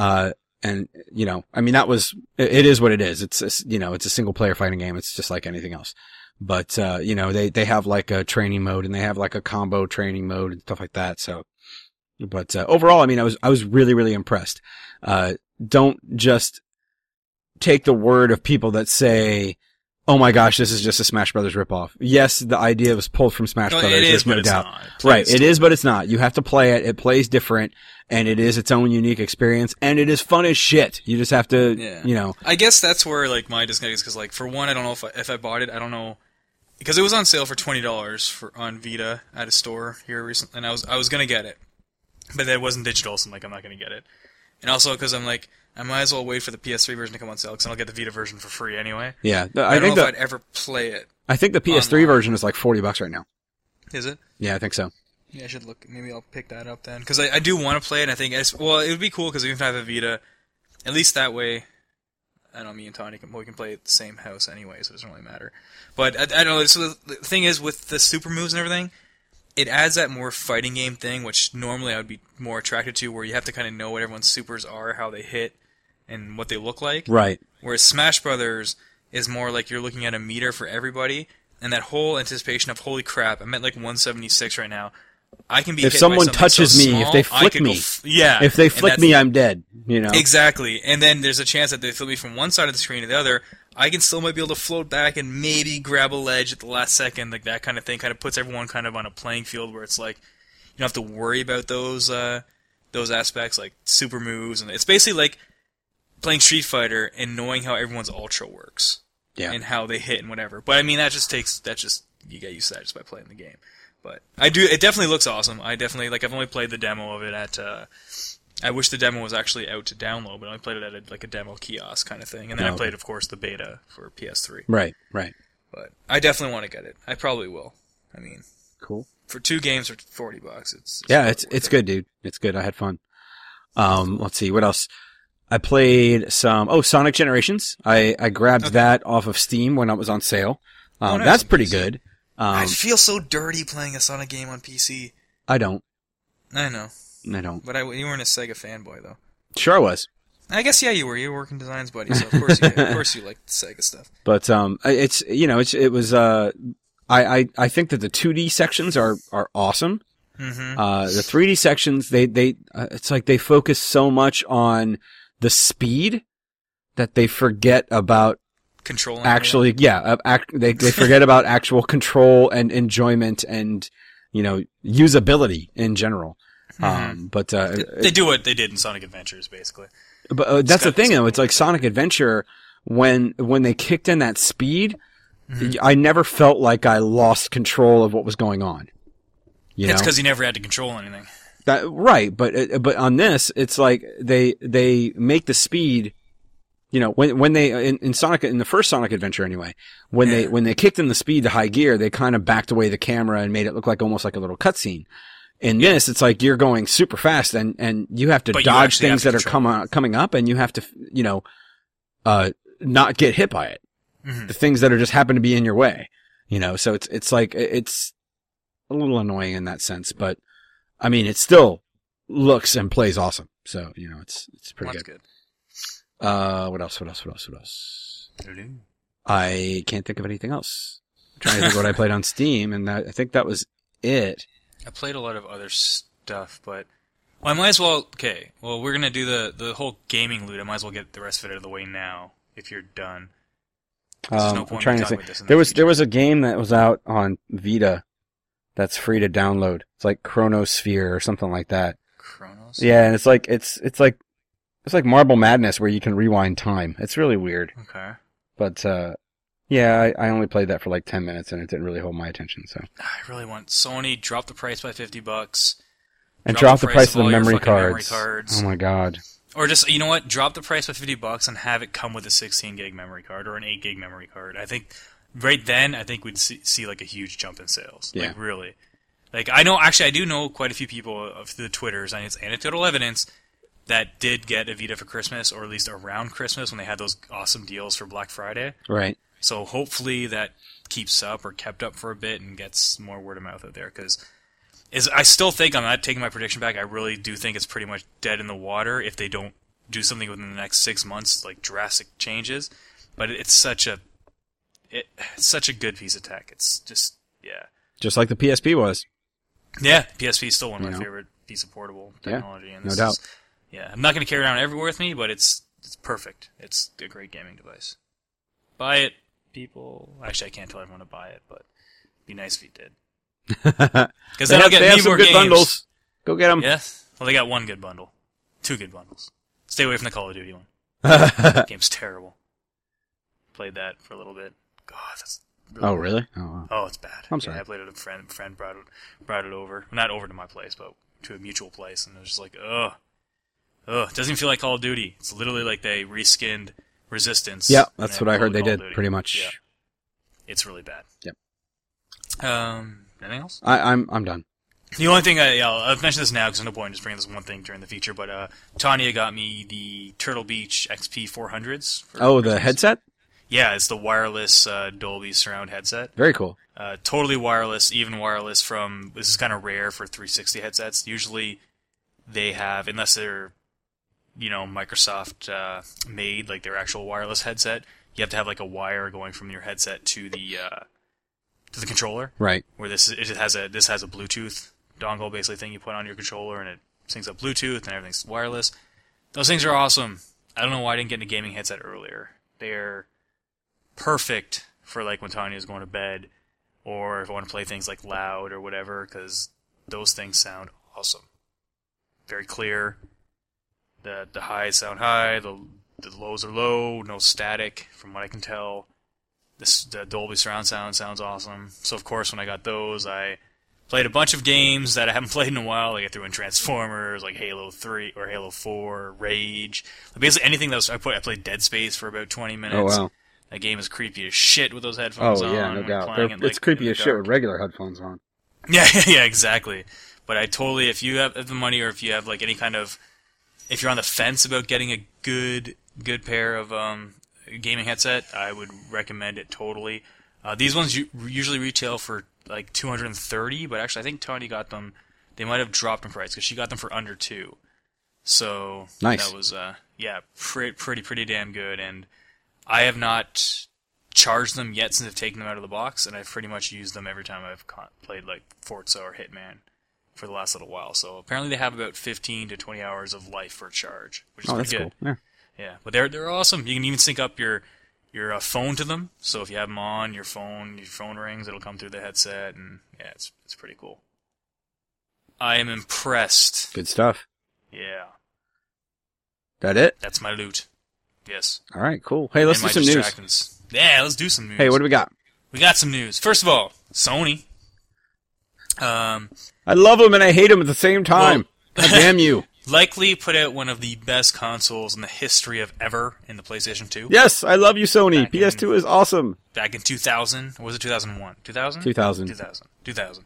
that was, it is what it is. It's a single player fighting game. It's just like anything else. But, they have like a training mode and they have like a combo training mode and stuff like that. So, but overall, I was really, really impressed. Don't just take the word of people that say, "Oh my gosh, this is just a Smash Brothers ripoff." Yes, the idea was pulled from Smash Brothers. It is, no but doubt. It's not. Right, it is, but it's not. You have to play it. It plays different, and it is its own unique experience, and it is fun as shit. You just have to, I guess that's where like my disconnect is because like for one, I don't know if I bought it. I don't know. Because it was on sale for $20 on Vita at a store here recently, and I was gonna get it. But it wasn't digital, so I'm like, I'm not going to get it. And also because I'm like, I might as well wait for the PS3 version to come on sale, because I'll get the Vita version for free anyway. Yeah. I don't know if I'd ever play it. I think the PS3 version is like $40 right now. Is it? Yeah, I think so. Yeah, I should look. Maybe I'll pick that up then. Because I do want to play it, and I think, it would be cool, because even if I have a Vita, at least that way, I know me and Tony we can play at the same house anyway, so it doesn't really matter. But I don't know, so the thing is, with the super moves and everything, it adds that more fighting game thing, which normally I would be more attracted to, where you have to kind of know what everyone's supers are, how they hit, and what they look like. Right. Whereas Smash Brothers is more like you're looking at a meter for everybody, and that whole anticipation of, holy crap, I'm at like 176 right now. I can be if hit someone by touches so me, small, if they flick me, if they flick me, I'm dead. you know? Exactly. And then there's a chance that they flip me from one side of the screen to the other. I can still might be able to float back and maybe grab a ledge at the last second. Like that kind of thing kind of puts everyone kind of on a playing field where it's like you don't have to worry about those aspects like super moves. And it's basically like playing Street Fighter and knowing how everyone's ultra works. Yeah. And how they hit and whatever. But I mean, you get used to that just by playing the game. But it definitely looks awesome. I've only played the demo of it at, I wish the demo was actually out to download, but I only played it at a demo kiosk kind of thing. And then I played, of course, the beta for PS3. Right. But I definitely want to get it. I probably will. I mean, cool. For 2 games for $40, it's good, dude. It's good. I had fun. Let's see, what else? I played some, Sonic Generations. I grabbed that off of Steam when it was on sale. Nice. That's pretty good. I feel so dirty playing a Sonic game on PC. I don't. I know. I don't. But you weren't a Sega fanboy, though. Sure I was. I guess, yeah, you were. You were working designs, buddy, so of course you liked Sega stuff. But, I think that the 2D sections are awesome. Mm-hmm. The 3D sections, it's like they focus so much on the speed that they forget about controlling. Actually, they forget about actual control and enjoyment and, usability in general. Mm-hmm. But they do what they did in Sonic Adventures, basically. But that's the thing, though. It's like Sonic Adventure, when they kicked in that speed, I never felt like I lost control of what was going on. It's because you never had to control anything. Right, but on this, it's like they make the speed. When they in Sonic, in the first Sonic Adventure anyway, when they kicked in the speed to high gear, they kind of backed away the camera and made it look like almost like a little cutscene. In this, it's like you're going super fast and you have to dodge things that are coming up, and you have to not get hit by it. Mm-hmm. The things that are just happen to be in your way. So it's like it's a little annoying in that sense, but I mean it still looks and plays awesome. So it's pretty good. What else? I can't think of anything else. I'm trying to think what I played on Steam, and I think that was it. I played a lot of other stuff, but I might as well. Okay, well, we're gonna do the whole gaming loot. I might as well get the rest of it out of the way now. If you're done, there's no point I'm trying to think. There was a game that was out on Vita that's free to download. It's like Chronosphere or something like that. Chronosphere? Yeah, and it's like Marble Madness where you can rewind time. It's really weird. Okay. But, I only played that for like 10 minutes and it didn't really hold my attention, so. I really want Sony drop the price by $50. And drop the price of the memory cards. Oh my god. Or just, you know what? Drop the price by $50 and have it come with a 16 gig memory card or an 8 gig memory card. I think right then, we'd see like a huge jump in sales. Yeah. Like really. Like I do know quite a few people of the Twitters, and it's anecdotal evidence that did get a Vita for Christmas, or at least around Christmas when they had those awesome deals for Black Friday. Right. So hopefully that keeps up or kept up for a bit and gets more word of mouth out there. Because I still think, I'm not taking my prediction back, I really do think it's pretty much dead in the water if they don't do something within the next 6 months, like drastic changes. But it's such a good piece of tech. It's just, yeah. Just like the PSP was. Yeah, PSP is still one of my favorite piece of portable technology. Yeah, and no doubt. Yeah, I'm not going to carry it around everywhere with me, but it's perfect. It's a great gaming device. Buy it, people. Actually, I can't tell everyone to buy it, but it'd be nice if you did. Because then I'll get me more good games. Bundles. Go get them. Yeah. Well, they got one good bundle. 2 good bundles. Stay away from the Call of Duty one. That game's terrible. Played that for a little bit. God, that's really Oh, really? Oh, wow. Oh, it's bad. I'm sorry. Yeah, I played it with a friend. Friend brought it over. Not over to my place, but to a mutual place. And it was just like, ugh. It doesn't even feel like Call of Duty. It's literally like they reskinned Resistance. Yeah, that's what I heard they did, pretty much. Yeah. It's really bad. Yep. Anything else? I'm done. The only thing I'll mention this now because there's no point in just bringing this one thing during the feature, but Tanya got me the Turtle Beach XP 400s. Oh, the headset? Yeah, it's the wireless Dolby surround headset. Very cool. Totally wireless, even wireless from... This is kind of rare for 360 headsets. Usually they have, unless they're, Microsoft made, like their actual wireless headset, you have to have like a wire going from your headset to the controller. Right. Where this has a Bluetooth dongle basically thing you put on your controller and it syncs up Bluetooth and everything's wireless. Those things are awesome. I don't know why I didn't get a gaming headset earlier. They're perfect for like when Tanya's going to bed, or if I want to play things like loud or whatever, because those things sound awesome. Very clear. The highs sound high, the lows are low, no static, from what I can tell. The Dolby surround sound sounds awesome. So of course when I got those, I played a bunch of games that I haven't played in a while. Like I threw in Transformers, like Halo 3 or Halo 4, Rage. Basically anything that was, I played Dead Space for about 20 minutes. Oh wow. That game is creepy as shit with those headphones on. Oh yeah, no doubt. It, it's creepy as shit with regular headphones on. Yeah, yeah, exactly. But I totally, if you have the money or if you have like any kind of, if you're on the fence about getting a good pair of gaming headset, I would recommend it totally. These ones usually retail for like $230, but actually I think Tony got them. They might have dropped in price because she got them for under $2. So nice. That was pretty damn good. And I have not charged them yet since I've taken them out of the box, and I've pretty much used them every time I've played like Forza or Hitman for the last little while. So apparently they have about 15 to 20 hours of life for a charge, which is pretty good. Cool. Yeah. Yeah, but they're awesome. You can even sync up your phone to them. So if you have them on your phone rings, it'll come through the headset, and yeah, it's pretty cool. I am impressed. Good stuff. Yeah. That it? That's my loot. Yes. All right, cool. Hey, let's do some news. Yeah, let's do some news. Hey, what do we got? We got some news. First of all, Sony. I love them and I hate them at the same time. God damn you. Likely put out one of the best consoles in the history of ever in the PlayStation 2. Yes, I love you, Sony. PS2 is awesome. Back in 2000, or was it 2001? 2000? 2000. 2000.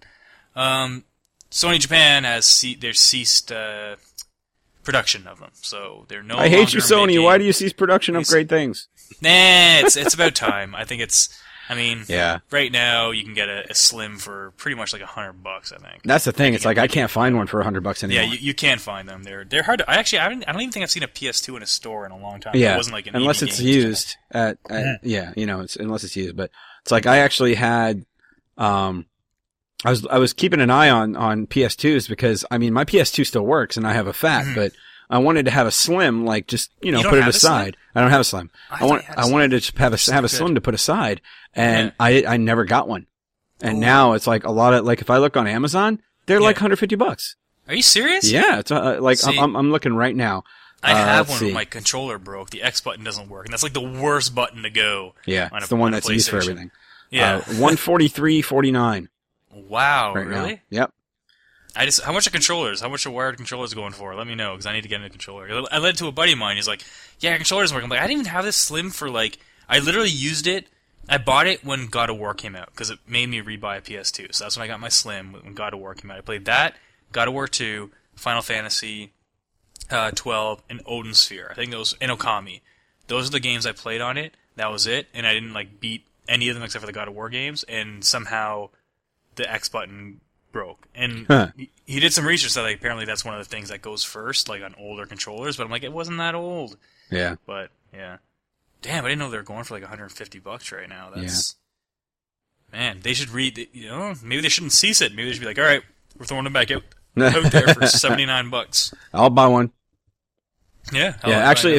Sony Japan has ceased production of them, so they're no longer I hate you, Sony. making... Why do you cease production of great things? Nah, it's about time. I think it's... I mean, yeah. Right now you can get a Slim for pretty much like $100, I think. That's the thing. It's like I can't find one for $100 anymore. Yeah, you can't find them. They're hard to... I don't even think I've seen a PS2 in a store in a long time. Yeah, it wasn't like an unless EB it's game used at yeah, unless it's used. But it's like I actually had, I was keeping an eye on PS2s because I mean my PS2 still works and I have a fat, but I wanted to have a Slim, like just put it aside. I don't have a Slim. I wanted to have a Slim to put aside, and I never got one. And now it's like a lot of like if I look on Amazon, they're like $150. Are you serious? Yeah, it's like See, I'm looking right now. I have one, but my controller broke. The X button doesn't work, and that's like the worst button to go. Yeah, it's the one that's used for everything. Yeah, $143.49. Wow, right really? Now. Yep. How much are controllers? How much are wired controllers going for? Let me know, because I need to get a controller. I led to a buddy of mine. He's like, yeah, controller doesn't work. I'm like, I didn't even have this Slim for like, I literally used it. I bought it when God of War came out, because it made me rebuy a PS2. So that's when I got my Slim, when God of War came out. I played that, God of War 2, Final Fantasy 12, and Odin Sphere. I think those, and Okami. Those are the games I played on it. That was it. And I didn't like beat any of them except for the God of War games. And somehow the X button broke. And he did some research that like, apparently that's one of the things that goes first, like on older controllers. But I'm like, it wasn't that old. Yeah. But yeah, damn, I didn't know they were going for like $150 right now. That's man. They should maybe they shouldn't cease it. Maybe they should be like, all right, we're throwing them back out there for $79. I'll buy one. Yeah. Actually,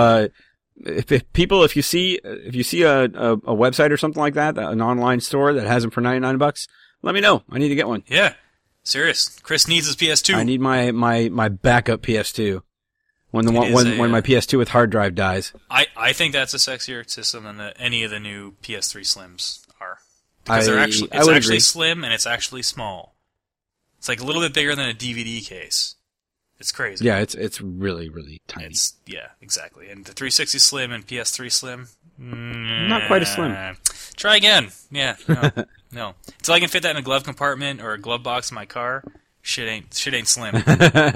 if people, if you see a website or something like that, an online store that has them for $99. Let me know. I need to get one. Yeah. Serious. Chris needs his PS2. I need my backup PS2. When my PS2 with hard drive dies. I think that's a sexier system than any of the new PS3 Slims are. Because it's actually slim and it's actually small. It's like a little bit bigger than a DVD case. It's crazy. Yeah, it's really, really tiny. Yeah, exactly. And the 360 Slim and PS3 Slim, not quite as slim. Try again. Yeah, no. Until I can fit that in a glove compartment or a glove box in my car, shit ain't slim. You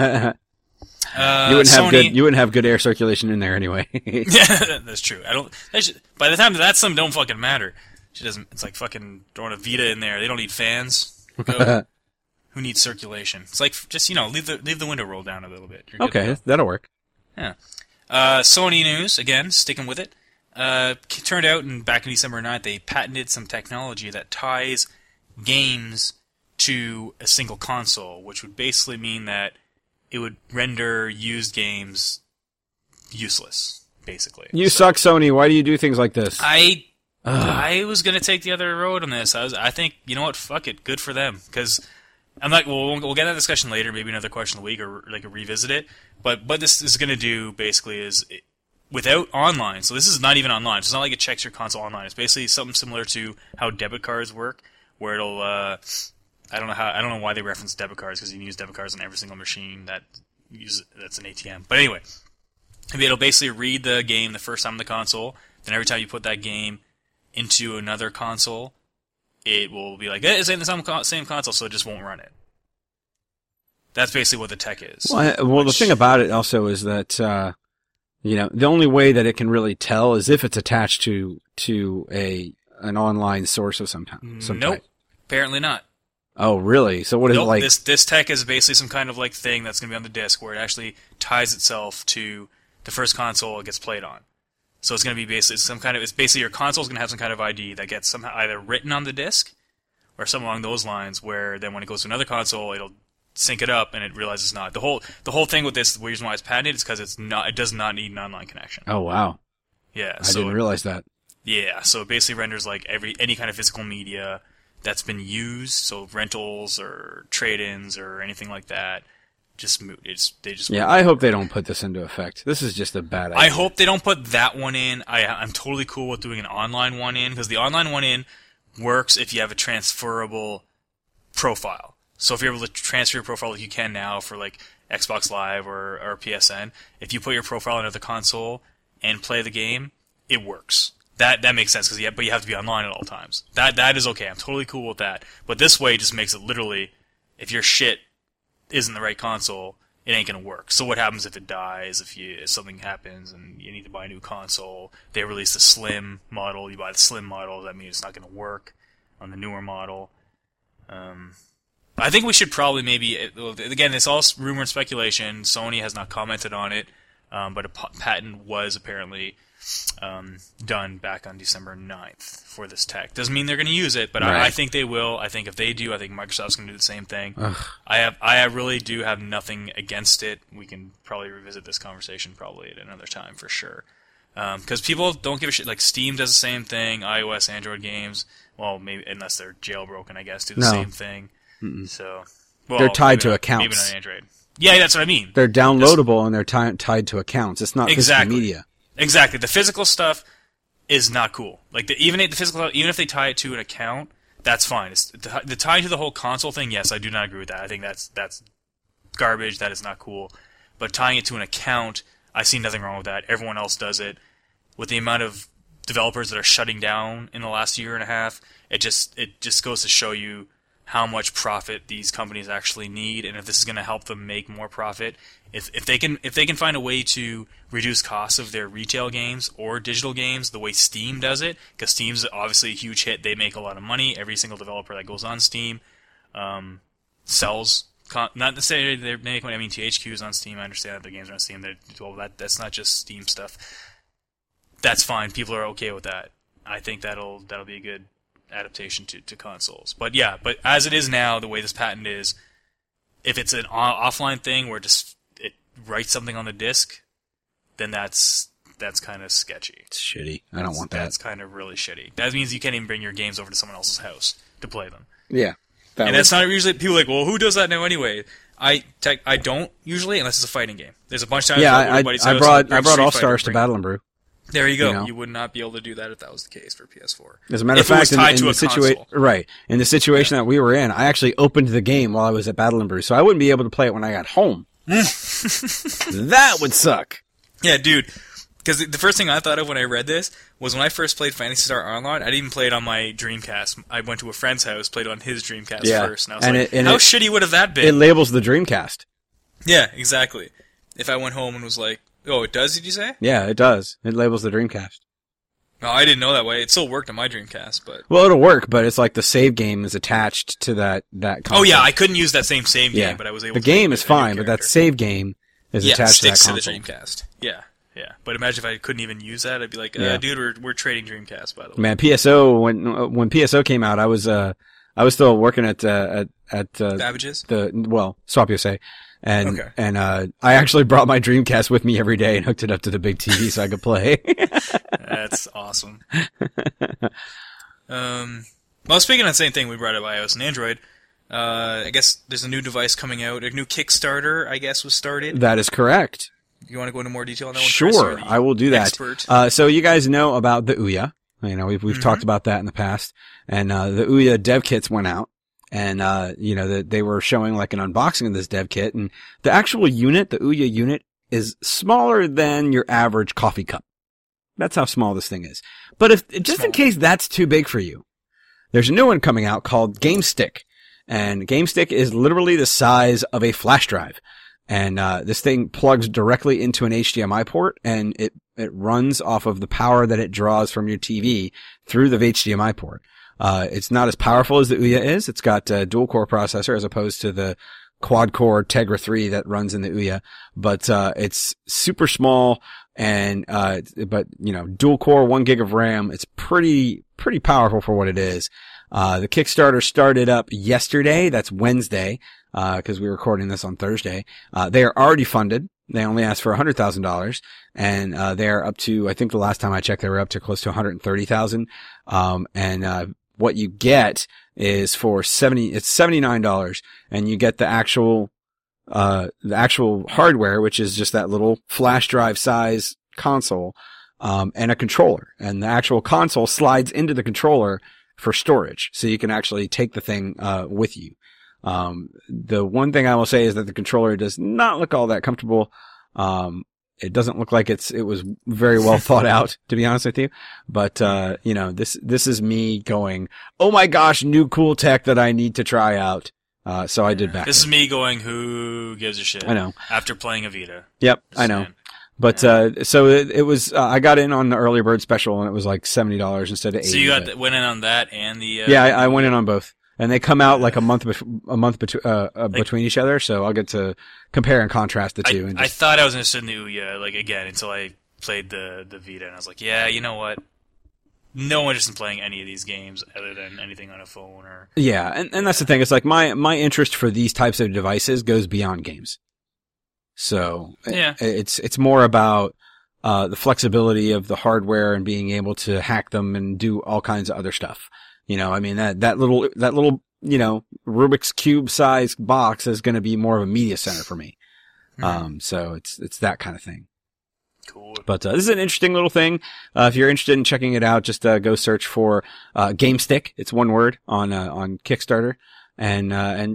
wouldn't have good air circulation in there anyway. Yeah, that's true. By the time that's slim, don't fucking matter. She doesn't. It's like fucking throwing a Vita in there. They don't need fans. Who needs circulation? It's like just leave the window rolled down a little bit. Okay, that'll work. Yeah. Sony news again, sticking with it. Turned out back in December 9th, they patented some technology that ties games to a single console, which would basically mean that it would render used games useless, basically. You suck, Sony. Why do you do things like this? I was gonna take the other road on this. I think, you know what? Fuck it. Good for them. Because I'm like, we'll get that discussion later. Maybe another question of the week or like revisit it. But what this is gonna do basically is without online. So this is not even online. It's not like it checks your console online. It's basically something similar to how debit cards work, where it'll. I don't know why they reference debit cards, because you can use debit cards on every single machine that's an ATM. But anyway, it'll basically read the game the first time on the console. Then every time you put that game into another console, it will be like, it's in the same console, so it just won't run it. That's basically what the tech is. Well, the thing about it also is that, the only way that it can really tell is if it's attached to an online source of some type. Nope. Apparently not. Oh, really? So what is it like? This tech is basically some kind of like thing that's going to be on the disc where it actually ties itself to the first console it gets played on. So it's going to be basically it's basically your console's going to have some kind of ID that gets somehow either written on the disc or something along those lines, where then when it goes to another console, it'll sync it up and it realizes it's not. The whole thing with this, the reason why it's patented is because it does not need an online connection. Oh, wow. Yeah. I didn't realize that. Yeah, so it basically renders like any kind of physical media that's been used, so rentals or trade-ins or anything like that, I hope they don't put this into effect. This is just a bad idea. I hope they don't put that one in. I'm totally cool with doing an online one in, because the online one in works if you have a transferable profile. So if you're able to transfer your profile like you can now for like Xbox Live or PSN, if you put your profile on another console and play the game, it works. That makes sense, but you have to be online at all times. That is okay. I'm totally cool with that. But this way just makes it literally, if your shit isn't the right console, it ain't gonna work. So what happens if it dies? If something happens and you need to buy a new console, they release the slim model. You buy the slim model. That means it's not gonna work on the newer model. I think we should probably again, it's all rumor and speculation. Sony has not commented on it, but a patent was apparently done back on December 9th for this tech. Doesn't mean they're going to use it, but right. I think they will. I think if they do, I think Microsoft's going to do the same thing. Ugh. I really do have nothing against it. We can probably revisit this conversation probably at another time for sure. Because people don't give a shit. Like Steam does the same thing. iOS, Android games, well, maybe unless they're jailbroken, I guess, do the same thing. Mm-mm. So they're tied to accounts. Maybe not Android. Yeah, that's what I mean. They're downloadable and they're tied to accounts. It's not physical media. Exactly. The physical stuff is not cool. Like even if they tie it to an account, that's fine. The tie to the whole console thing, yes, I do not agree with that. I think that's garbage. That is not cool. But tying it to an account, I see nothing wrong with that. Everyone else does it. With the amount of developers that are shutting down in the last year and a half, it just goes to show you how much profit these companies actually need, and if this is going to help them make more profit. If they can find a way to reduce costs of their retail games or digital games the way Steam does it, because Steam's obviously a huge hit. They make a lot of money. Every single developer that goes on Steam sells. Not necessarily they make money. I mean, THQ's on Steam. I understand that their games are on Steam. That's not just Steam stuff. That's fine. People are okay with that. I think that'll be a good adaptation to consoles. But as it is now, the way this patent is, if it's an offline thing where it writes something on the disc, then that's kind of sketchy. It's shitty. I don't want that. That's kind of really shitty. That means you can't even bring your games over to someone else's house to play them. Yeah. That's not usually, people are like, well, who does that now anyway? I don't usually, unless it's a fighting game. There's a bunch of times I brought All Stars to Battle and Brew. There you go. You would not be able to do that if that was the case for PS4. As a matter of fact, in the situation that we were in, I actually opened the game while I was at Battle and Brew, so I wouldn't be able to play it when I got home. That would suck. Yeah, dude. Because the first thing I thought of when I read this was when I first played Phantasy Star Online, I didn't even play it on my Dreamcast. I went to a friend's house, played it on his Dreamcast first, and I was how shitty would have that been? It labels the Dreamcast. Yeah, exactly. If I went home and was like, oh, it does, did you say? Yeah, it does. It labels the Dreamcast. No, I didn't know that way. It still worked on my Dreamcast, but... Well, it'll work, but it's like the save game is attached to that console. Oh, yeah, I couldn't use that same save game, but I was able to... The game is fine, but that save game is attached to that console. Yeah, sticks to the Dreamcast. Yeah. But imagine if I couldn't even use that. I'd be like, dude, we're trading Dreamcast, by the way. Man, PSO, when PSO came out, I was still working at Babbage's? Swap USA. And Okay. I actually brought my Dreamcast with me every day and hooked it up to the big TV so I could play. That's awesome. Well, speaking of the same thing, we brought up iOS and Android. I guess there's a new device coming out. A new Kickstarter, I guess, was started. That is correct. You want to go into more detail on that one? Chris, Sure, or the I will do that. Expert? So you guys know about the Ouya. You know, we've talked about that in the past. And the Ouya dev kits went out. And, they were showing like an unboxing of this dev kit, and the actual unit, the Ouya unit, is smaller than your average coffee cup. That's how small this thing is. But in case that's too big for you, there's a new one coming out called GameStick. And GameStick is literally the size of a flash drive. And, this thing plugs directly into an HDMI port, and it runs off of the power that it draws from your TV through the HDMI port. It's not as powerful as the Ouya is. It's got a dual core processor as opposed to the quad core Tegra 3 that runs in the Ouya, but it's super small and dual core, 1 gig of RAM. It's pretty powerful for what it is. The Kickstarter started up yesterday. That's Wednesday, because we're recording this on Thursday. They are already funded. They only asked for $100,000, and they're up to, I think the last time I checked, they were up to close to $130,000. What you get is for $79, and you get the actual hardware, which is just that little flash drive size console, and a controller. And the actual console slides into the controller for storage, so you can actually take the thing, with you. The one thing I will say is that the controller does not look all that comfortable. It doesn't look like it was very well thought out, to be honest with you. But, this is me going, oh my gosh, new cool tech that I need to try out. So I did back. This is me going, who gives a shit? I know. After playing a Vita. Yep, I know. But, so it was, I got in on the early bird special and it was like $70 instead of $80. So you went in on that and the, yeah, I went in on both. And they come out like a month between each other, so I'll get to compare and contrast the two. I thought I was interested in the Ouya, again, until I played the Vita, and I was like, yeah, you know what? No interest in playing any of these games other than anything on a phone or... Yeah, and that's the thing. It's like my interest for these types of devices goes beyond games. So yeah. It's more about the flexibility of the hardware and being able to hack them and do all kinds of other stuff. That little, Rubik's Cube size box is going to be more of a media center for me. So it's that kind of thing. Cool. But, this is an interesting little thing. If you're interested in checking it out, just, go search for, GameStick. It's one word on Kickstarter. And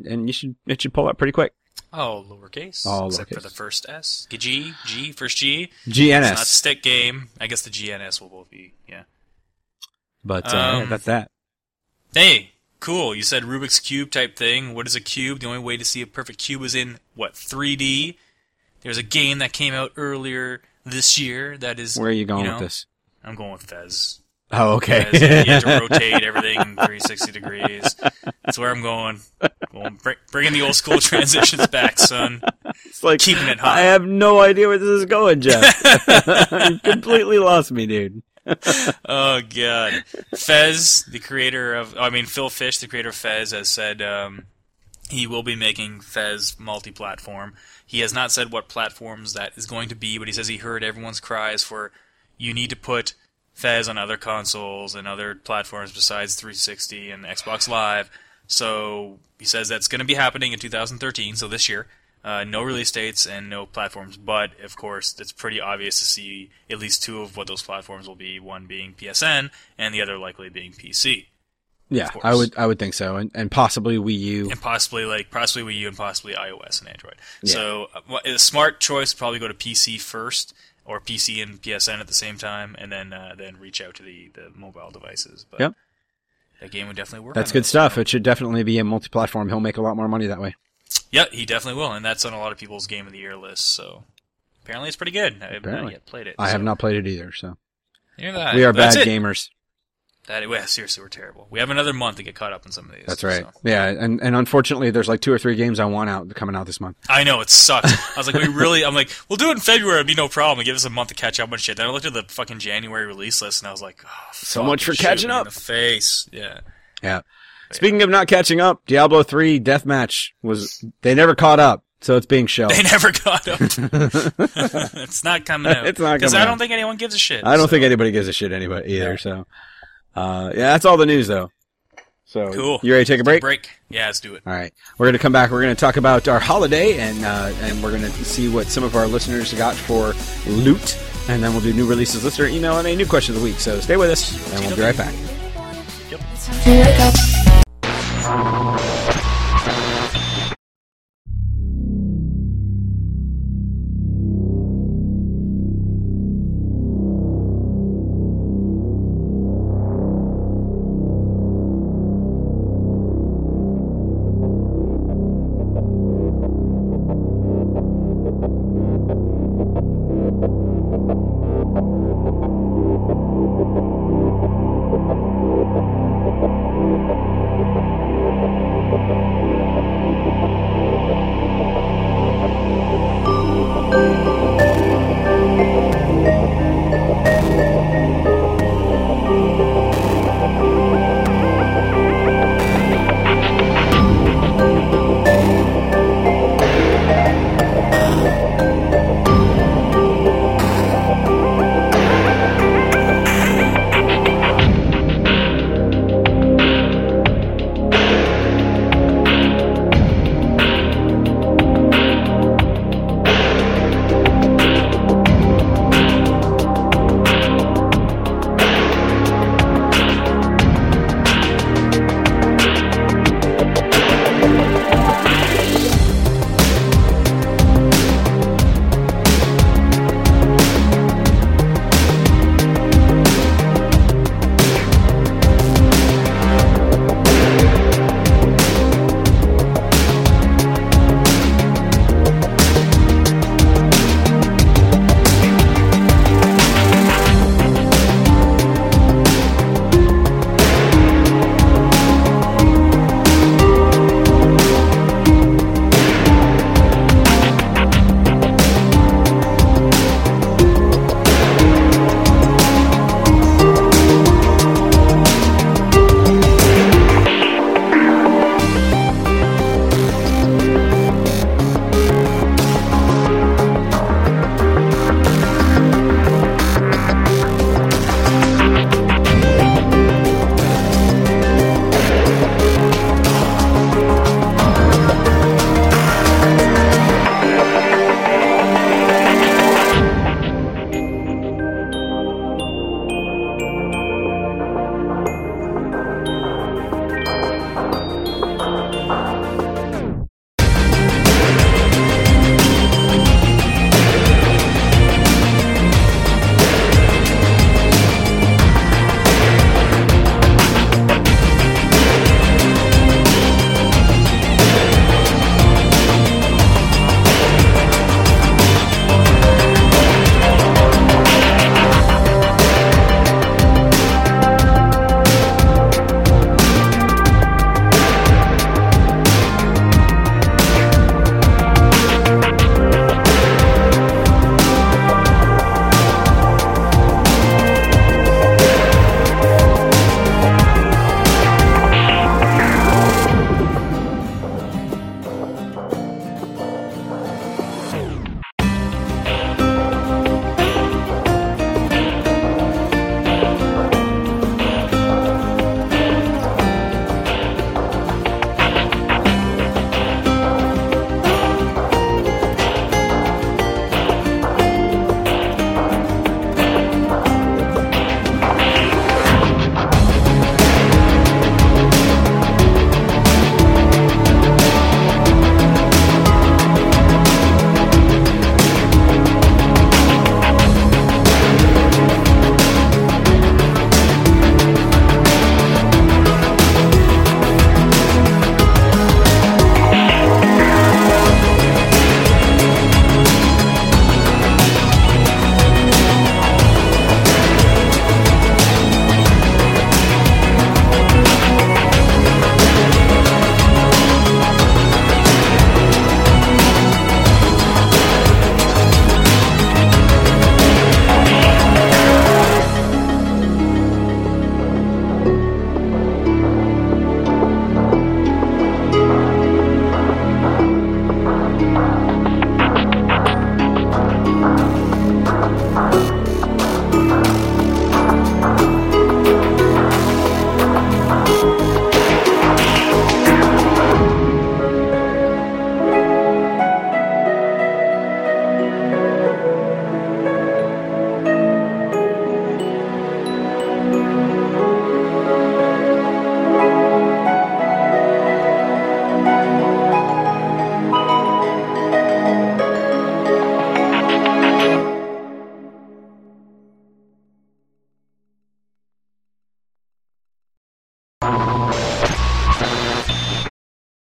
it should pull up pretty quick. Oh, lowercase? All except lowercase. for the first S? G, first G? GNS. It's not stick game. I guess the GNS will both be, yeah. But, that's that. Hey, cool. You said Rubik's Cube type thing. What is a cube? The only way to see a perfect cube is in, 3D? There's a game that came out earlier this year that is... Where are you going with this? I'm going with Fez. Oh, okay. Fez, you have to rotate everything 360 degrees. That's where I'm going. Bringing the old school transitions back, son. It's like, keeping it hot. I have no idea where this is going, Jeff. You completely lost me, dude. Oh, God. Fez, the creator of... Phil Fish, the creator of Fez, has said he will be making Fez multi-platform. He has not said what platforms that is going to be, but he says he heard everyone's cries for, you need to put Fez on other consoles and other platforms besides 360 and Xbox Live. So he says that's going to be happening in 2013, so this year. No release dates and no platforms, but of course it's pretty obvious to see at least two of what those platforms will be, one being PSN and the other likely being PC. Yeah, I would think so, and possibly Wii U. And possibly Wii U and possibly iOS and Android. Yeah. So a smart choice would probably go to PC first, or PC and PSN at the same time, and then reach out to the mobile devices. But yep. That game would definitely work. That's good stuff. It should definitely be a multi-platform. He'll make a lot more money that way. Yeah, he definitely will, and that's on a lot of people's Game of the Year lists, so apparently it's pretty good. I have not yet played it. I have not played it either, so. We are bad gamers. Seriously, we're terrible. We have another month to get caught up on some of these. That's right. So. Yeah, and unfortunately, there's like 2 or 3 games I want coming out this month. I know, it sucks. I was like, I'm like, we'll do it in February, it'd be no problem. Give us a month to catch up on shit. Then I looked at the fucking January release list, and I was like, oh, so much for catching up. In the face. Yeah. Yeah. Speaking of not catching up, Diablo 3 Deathmatch they never caught up. So it's being shelved. They never got up. It's not coming out. It's not because coming I don't out. think anyone gives a shit. I don't think anybody gives a shit anybody either. Yeah. So, yeah, that's all the news though. So, Cool. You ready to take a break? Yeah, let's do it. All right. We're going to come back. We're going to talk about our holiday, and we're going to see what some of our listeners got for loot. And then we'll do new releases, listener email, and a new question of the week. So stay with us, and we'll be right back.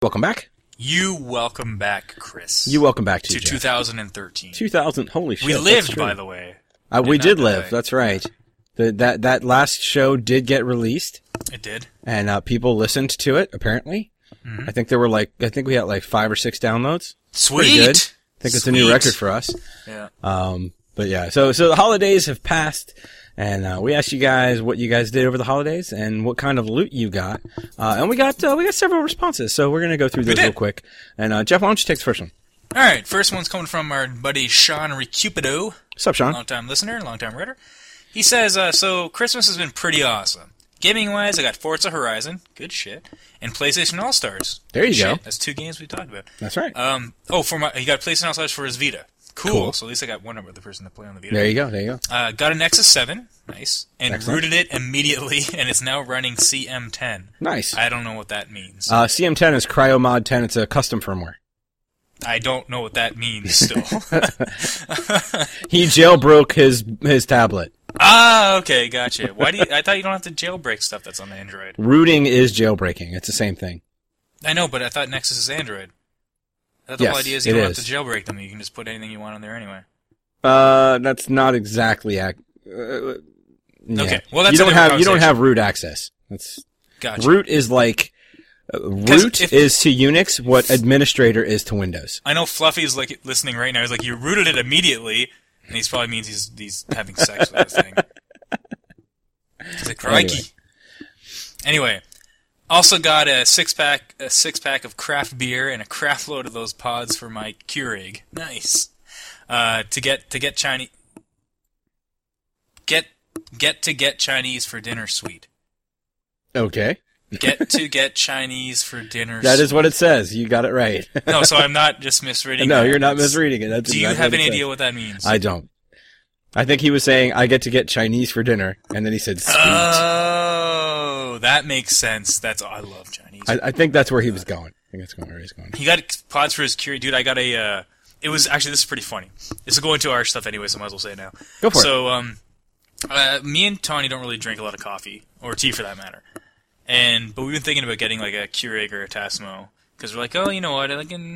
welcome back. You welcome back, Chris. You welcome back to Jeff. 2013. 2000, holy shit. We lived, by the way. We did live, die. that's right. That last show did get released. It did. And people listened to it, apparently. Mm-hmm. I think we had like 5 or 6 downloads. Sweet! Pretty good. I think it's a new record for us. Yeah. But yeah, so the holidays have passed, and we asked you guys what you guys did over the holidays and what kind of loot you got. And we got several responses, so we're gonna go through those real quick. And Jeff, why don't you take the first one? All right, first one's coming from our buddy Sean Recupido. What's up, Sean? Long-time listener, long-time writer. He says, so Christmas has been pretty awesome. Gaming-wise, I got Forza Horizon, good shit, and PlayStation All-Stars. There you go. That's 2 games we talked about. That's right. He got PlayStation All-Stars for his Vita. Cool. So at least I got one other person to play on the Vita. There you go. Got a Nexus 7, nice, and Excellent. rooted it immediately, and it's now running CM10. Nice. I don't know what that means. CM10 is CryoMod 10. It's a custom firmware. I don't know what that means still. He jailbroke his tablet. Ah, okay, gotcha. I thought you don't have to jailbreak stuff that's on Android. Rooting is jailbreaking. It's the same thing. I know, but I thought Nexus is Android. I thought the whole idea is you don't have to jailbreak them. You can just put anything you want on there anyway. That's not exactly yeah. Okay, well that's you don't have root access. That's gotcha. Root is like root is to Unix what administrator is to Windows. I know Fluffy's like listening right now. He's like, you rooted it immediately, and he probably means he's having sex with the thing. He's like, crikey. Anyway, also got a six pack of craft beer and a craft load of those pods for my Keurig. Nice. To get Chinese. Get Chinese for dinner sweet. Okay. Get Chinese for dinner. That is what it says. You got it right. No, so I'm not just misreading. No, you're not misreading it. That's Do you have any idea what that means? I don't. I think he was saying, I get to get Chinese for dinner, and then he said, sweet. Oh, that makes sense. I love Chinese. I think that's where he was going. I think that's where he's going. He got pods for his Keurig. Dude, I got it was, actually, this is pretty funny. This will go into our stuff anyway, so I might as well say it now. Go for it. So, me and Tony don't really drink a lot of coffee, or tea for that matter. But we've been thinking about getting like a Keurig or a Tassimo because we're like, oh, you know what?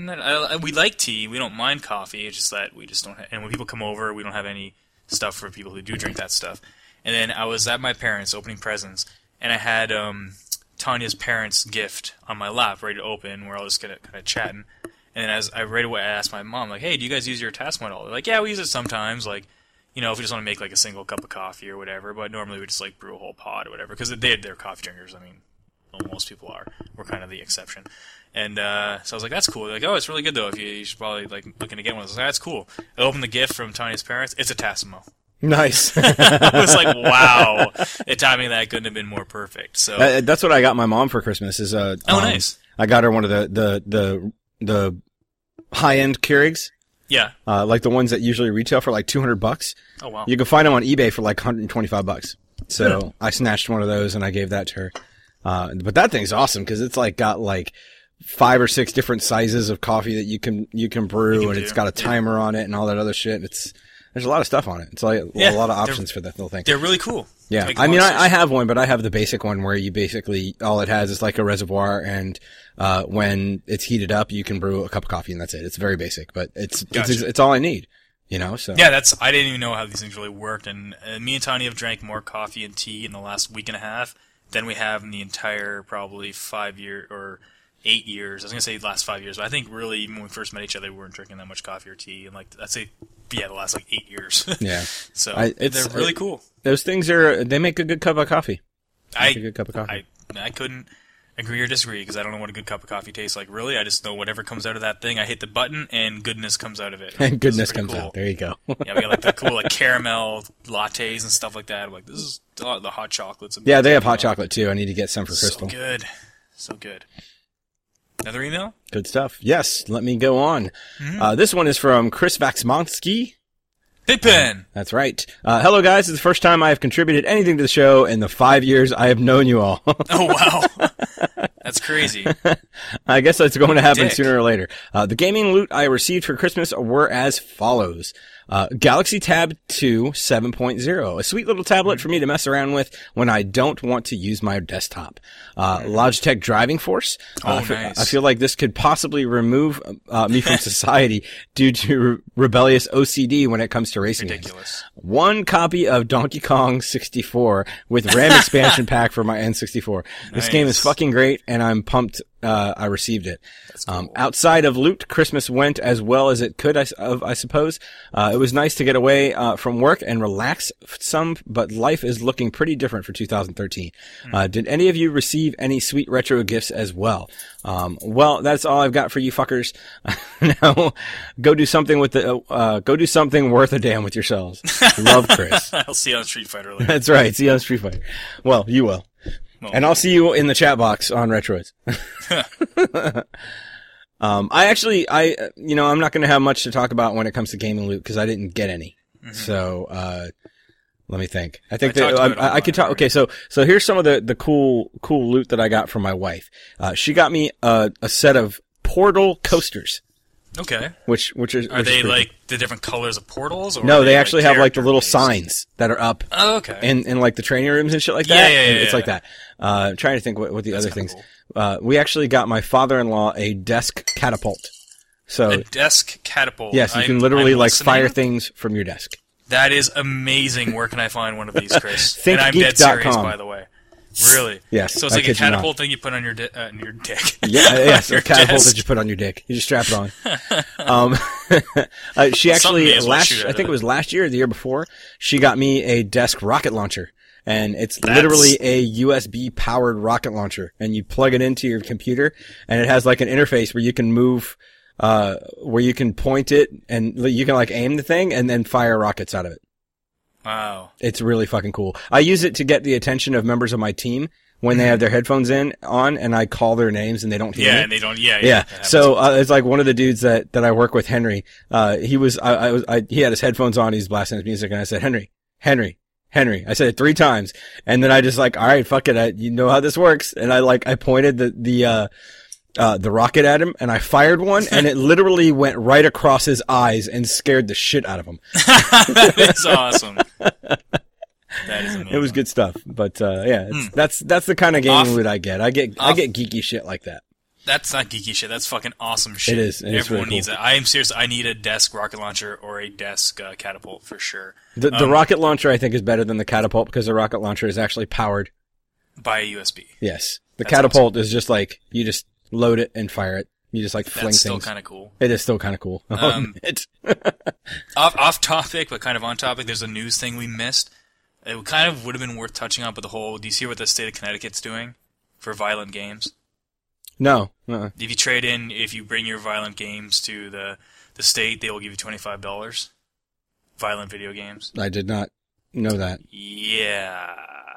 We like tea. We don't mind coffee. It's just that we just don't. And when people come over, we don't have any stuff for people who do drink that stuff. And then I was at my parents' opening presents, and I had Tanya's parents' gift on my lap, ready to open. We're all just kind of chatting. And then as I right away, I asked my mom, like, hey, do you guys use your Tassimo at all? They're like, yeah, we use it sometimes. Like, you know, if we just want to make like a single cup of coffee or whatever, but normally we just like brew a whole pod or whatever, because they're coffee drinkers. I mean, well, most people are. We're kind of the exception. And so I was like, that's cool. They're like, oh, it's really good though. If you should probably like looking to get one. I was like, that's cool. I opened the gift from Tanya's parents. It's a Tassimo. Nice. I was like, wow. The timing of that couldn't have been more perfect. So that's what I got my mom for Christmas. Is nice. I got her one of the high end Keurigs. Yeah. Like the ones that usually retail for like $200. Oh wow. You can find them on eBay for like $125. So I snatched one of those and I gave that to her. But that thing's awesome because it's like got like 5 or 6 different sizes of coffee that you can brew, and it's got a timer on it and all that other shit. There's a lot of stuff on it. It's like a lot of options for that little thing. They're really cool. Yeah. I mean, I have one, but I have the basic one where you basically, all it has is like a reservoir, and when it's heated up, you can brew a cup of coffee, and that's it. It's very basic, but it's all I need. You know, so. Yeah, I didn't even know how these things really worked, and me and Tanya have drank more coffee and tea in the last week and a half than we have in the entire probably 5 year or 8 years. I was gonna say last 5 years, but I think really when we first met each other, we weren't drinking that much coffee or tea, and like I'd say, the last like 8 years. Yeah. So they're really cool. Those things they make a good cup of coffee. A good cup of coffee. I couldn't agree or disagree because I don't know what a good cup of coffee tastes like. Really, I just know whatever comes out of that thing, I hit the button and goodness comes out of it. And goodness comes out. There you go. Yeah, we got like the cool like caramel lattes and stuff like that. I'm like, this is the hot chocolates. Yeah, they have hot chocolate too. I need to get some for Crystal. So good. Another email? Good stuff. Yes, let me go on. Mm-hmm. This one is from Chris Vaxmonsky. Pigpen! That's right. Hello, guys. It's the first time I have contributed anything to the show in the 5 years I have known you all. Oh, wow. That's crazy. I guess that's going to happen sooner or later. The gaming loot I received for Christmas were as follows. Galaxy Tab 2 7.0, a sweet little tablet for me to mess around with when I don't want to use my desktop. Logitech Driving Force. Nice. I feel like this could possibly remove me from society due to rebellious OCD when it comes to racing games. Ridiculous. One copy of Donkey Kong 64 with RAM expansion pack for my N64. This game is fucking great, and I'm pumped I received it. That's cool. Outside of loot, Christmas went as well as it could, I suppose. It was nice to get away from work and relax some, but life is looking pretty different for 2013. Did any of you receive any sweet retro gifts as well? Well, that's all I've got for you fuckers. Now, go do something worth a damn with yourselves. Love, Chris. I'll see you on Street Fighter later. That's right. See you on Street Fighter. Well, you will. Well, And I'll see you in the chat box on Retroids. I'm not going to have much to talk about when it comes to gaming loot because I didn't get any. So, let me think. I think I could talk. Okay. So here's some of the cool loot that I got from my wife. She got me a set of Portal coasters. Okay. Which Are they like the different colors of portals? Or no, they actually have like the little character-based? signs that are up. Oh, okay. In like the training rooms and shit like that. Yeah, It's like that. I'm trying to think what the That's other kinda things. cool. We actually got my father-in-law a desk catapult. So A desk catapult. yes, you can literally I'm like listening. fire things from your desk. That is amazing. Where can I find one of these, Chris? Think and I'm dead serious, geek.com. by the way. Really? Yes, So it's I like a kid you not. catapult thing you put on your dick. Yes, Your a catapult desk. that you put on your dick. You just strap it on. She actually may as well shoot out I of think it. it was last year or the year before, she got me a desk rocket launcher. And it's That's- literally a USB powered rocket launcher. And you plug it into your computer and it has like an interface where you can move, where you can point it and you can like aim the thing and then fire rockets out of it. Wow. It's really fucking cool. I use it to get the attention of members of my team when they have their headphones on and I call their names and they don't hear Yeah, me. and they don't. Yeah. Yeah. that So, happens. it's like one of the dudes that I work with, Henry. He had his headphones on. He's blasting his music and I said, Henry. I said it 3 times. And then I just like, all right, fuck it. You know how this works. And I pointed the rocket at him and I fired one and it literally went right across his eyes and scared the shit out of him. That is awesome. That is amazing. It was good stuff. But, that's the kind of gaming loot I get. I get geeky shit like that. That's not geeky shit. That's fucking awesome shit. It is. It is Everyone really needs cool. that. I am serious. I need a desk rocket launcher or a desk catapult for sure. The rocket launcher I think is better than the catapult because the rocket launcher is actually powered. By a USB. Yes. The That's catapult is just like, you just load it and fire it. You just like fling That's still things. kind of cool. It is still kind of cool. Off topic, but kind of on topic. There's a news thing we missed. It kind of would have been worth touching on, but the whole. Do you see what the state of Connecticut's doing for violent games? No. If you bring your violent games to the state, they will give you $25. Violent video games. I did not know that. Yeah.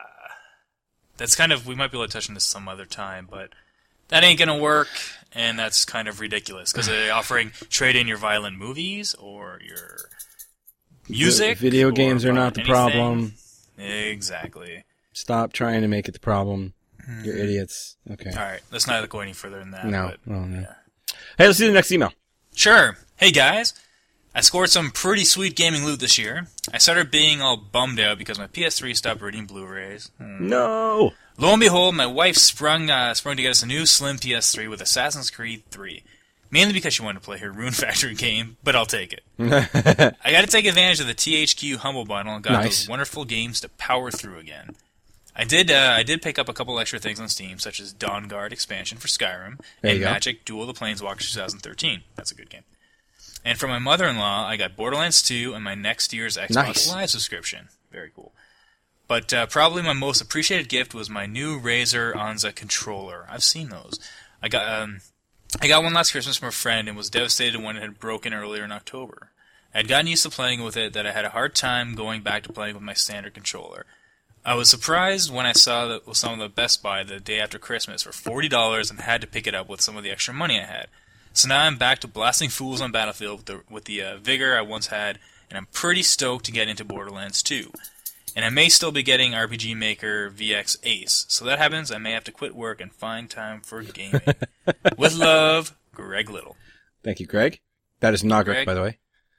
That's kind of, we might be able to touch on this some other time, but that ain't gonna work, and that's kind of ridiculous, because they're offering trade in your violent movies, or your music. Video or games are not the anything. problem. Exactly. Stop trying to make it the problem. You're idiots. Okay. Alright, let's not go any further than that. No. But, Oh, no. yeah. Hey, let's do the next email. Sure. Hey guys, I scored some pretty sweet gaming loot this year. I started being all bummed out because my PS3 stopped reading Blu-rays. No. Lo and behold, my wife sprung to get us a new slim PS3 with Assassin's Creed 3. Mainly because she wanted to play her Rune Factory game, but I'll take it. I got to take advantage of the THQ Humble Bundle and got Nice. those wonderful games to power through again. I did pick up a couple extra things on Steam, such as Dawn Guard expansion for Skyrim There and you go. Magic Duel of the Planeswalkers 2013. That's a good game. And for my mother-in-law, I got Borderlands 2 and my next year's Xbox Nice. Live subscription. Very cool. But probably my most appreciated gift was my new Razer Onza controller. I've seen those. I got one last Christmas from a friend and was devastated when it had broken earlier in October. I had gotten used to playing with it that I had a hard time going back to playing with my standard controller. I was surprised when I saw that with some of the Best Buy the day after Christmas for $40 and had to pick it up with some of the extra money I had. So now I'm back to blasting fools on Battlefield with the vigor I once had, and I'm pretty stoked to get into Borderlands 2. And I may still be getting RPG Maker VX Ace. So that happens, I may have to quit work and find time for gaming. With love, Greg Little. Thank you, Greg. That is Nogric, Greg. by the way.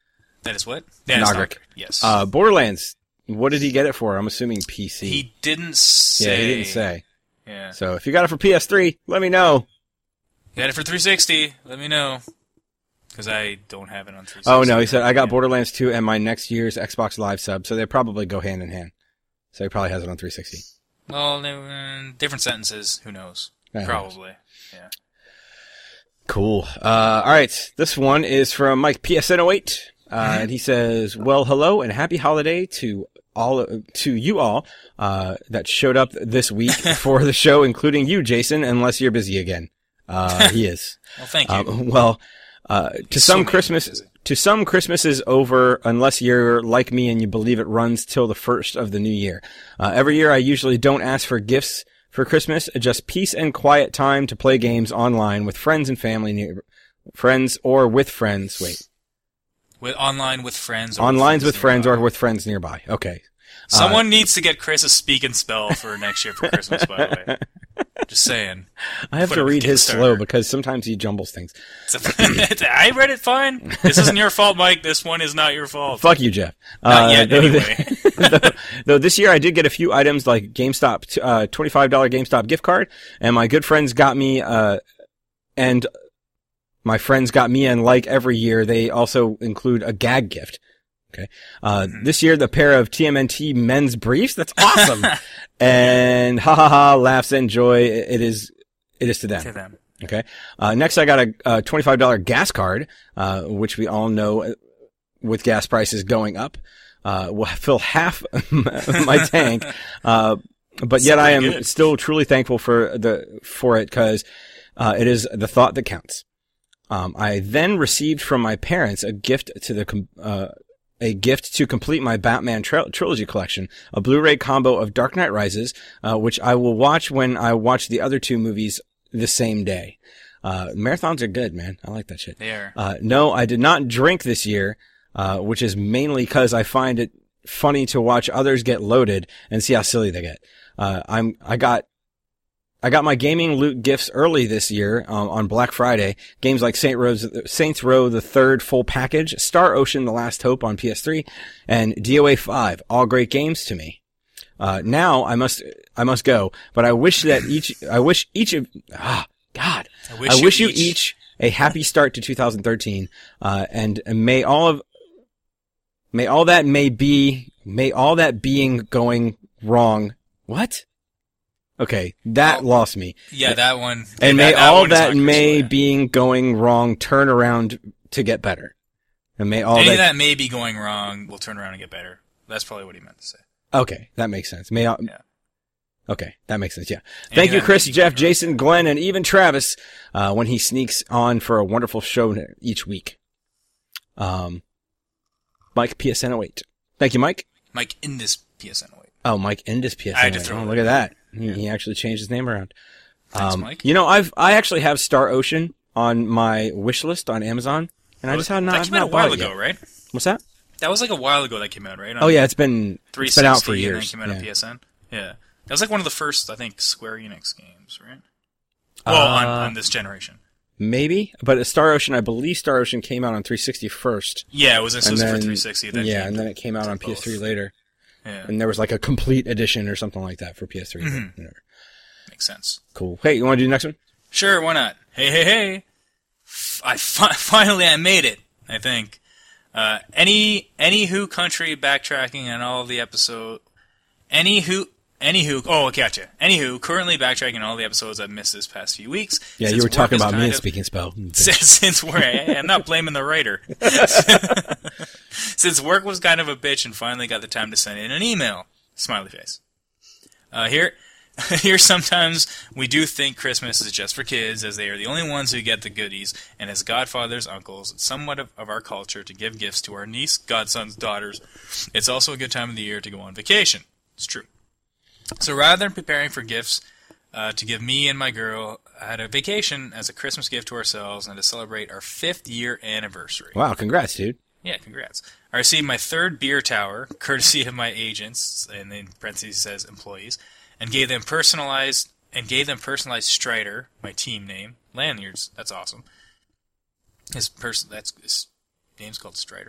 That is what? That is Nogric. Yes. Borderlands. What did he get it for? I'm assuming PC. He didn't say. Yeah, he didn't say. Yeah. So if you got it for PS3, let me know. Got it for 360. Let me know. Because I don't have it on 360. Oh, no. He said, I got Borderlands 2 and my next year's Xbox Live sub, so they probably go hand in hand. So he probably has it on 360. Well, different sentences. Who knows? Probably. Yeah. Cool. All right. This one is from Mike PSN08. And he says, well, hello and happy holiday to you all, that showed up this week for the show, including you, Jason, unless you're busy again. He is. Well, thank you. To some Christmas is over unless you're like me and you believe it runs till the first of the new year. Every year I usually don't ask for gifts for Christmas, just peace and quiet time to play games online with friends and family, friends or with friends. Wait. Online with friends. Online with friends or with friends nearby. Okay. Someone needs to get Chris a speak and spell for next year for Christmas, by the way. Just saying. I have to read his slow because sometimes he jumbles things. I read it fine. This isn't your fault, Mike. This one is not your fault. Fuck you, Jeff. Not yet, anyway. Though this year I did get a few items like GameStop, $25 GameStop gift card, and my good friends got me, and my friends got me, and like every year, they also include a gag gift. Okay. This year, the pair of TMNT men's briefs. That's awesome. And laughs and joy. It is to them. To them. Okay. Next I got a $25 gas card, which we all know with gas prices going up, will fill half my tank. But yet I am still truly thankful for it because, it is the thought that counts. I then received from my parents a gift to complete my Batman trilogy collection, a Blu-ray combo of Dark Knight Rises, which I will watch when I watch the other two movies the same day. Marathons are good, man. I like that shit. They are. No, I did not drink this year, which is mainly because I find it funny to watch others get loaded and see how silly they get. I got my gaming loot gifts early this year, on Black Friday. Games like Saints Row the Third full package, Star Ocean: The Last Hope on PS3, and DOA 5. All great games to me. Now I must go, but I wish you each a happy start to 2013, and may all that being going wrong. What? Okay, that lost me. Yeah, that one. And may all that may being going wrong turn around to get better. And may all that may be going wrong will turn around and get better. That's probably what he meant to say. Okay, that makes sense. Okay, that makes sense, yeah. Thank you, Chris, Jeff, Jason, Glenn, and even Travis, when he sneaks on for a wonderful show each week. Mike PSN08. Thank you, Mike. Mike Indus PSN08. Oh, Mike Indus PSN08. Oh, look at that. He actually changed his name around. Thanks, Mike. You know, I actually have Star Ocean on my wish list on Amazon, and I just have not. That came out a while ago, right? What's that? That was like a while ago that came out, right? Oh yeah, it's been out for years. And then came out on PSN. Yeah, that was like one of the first, I think, Square Enix games, right? Well, on this generation. Maybe, but Star Ocean, I believe Star Ocean came out on 360 first. Yeah, it was exclusive for 360. And then it came out on PS3 later. Yeah. And there was like a complete edition or something like that for PS3. Mm-hmm. Makes sense. Cool. Hey, you want to do the next one? Sure, why not? Hey. Finally I made it, I think. Anywho country backtracking on all of the episode. Anywho, oh, I gotcha. Anywho, currently backtracking on all the episodes I've missed this past few weeks. Yeah, you were talking about me and speaking spell. Since I'm not blaming the writer. Since work was kind of a bitch and finally got the time to send in an email. Smiley face. Here sometimes we do think Christmas is just for kids, as they are the only ones who get the goodies, and as godfathers, uncles, it's somewhat of our culture to give gifts to our niece, godsons, daughters. It's also a good time of the year to go on vacation. It's true. So rather than preparing for gifts to give me and my girl, I had a vacation as a Christmas gift to ourselves and to celebrate our 5th year anniversary. Wow, congrats, dude. Yeah, congrats. I received my 3rd beer tower, courtesy of my agents, and in parentheses says employees, and gave them personalized Strider, my team name, lanyards. That's awesome. His name's called Strider.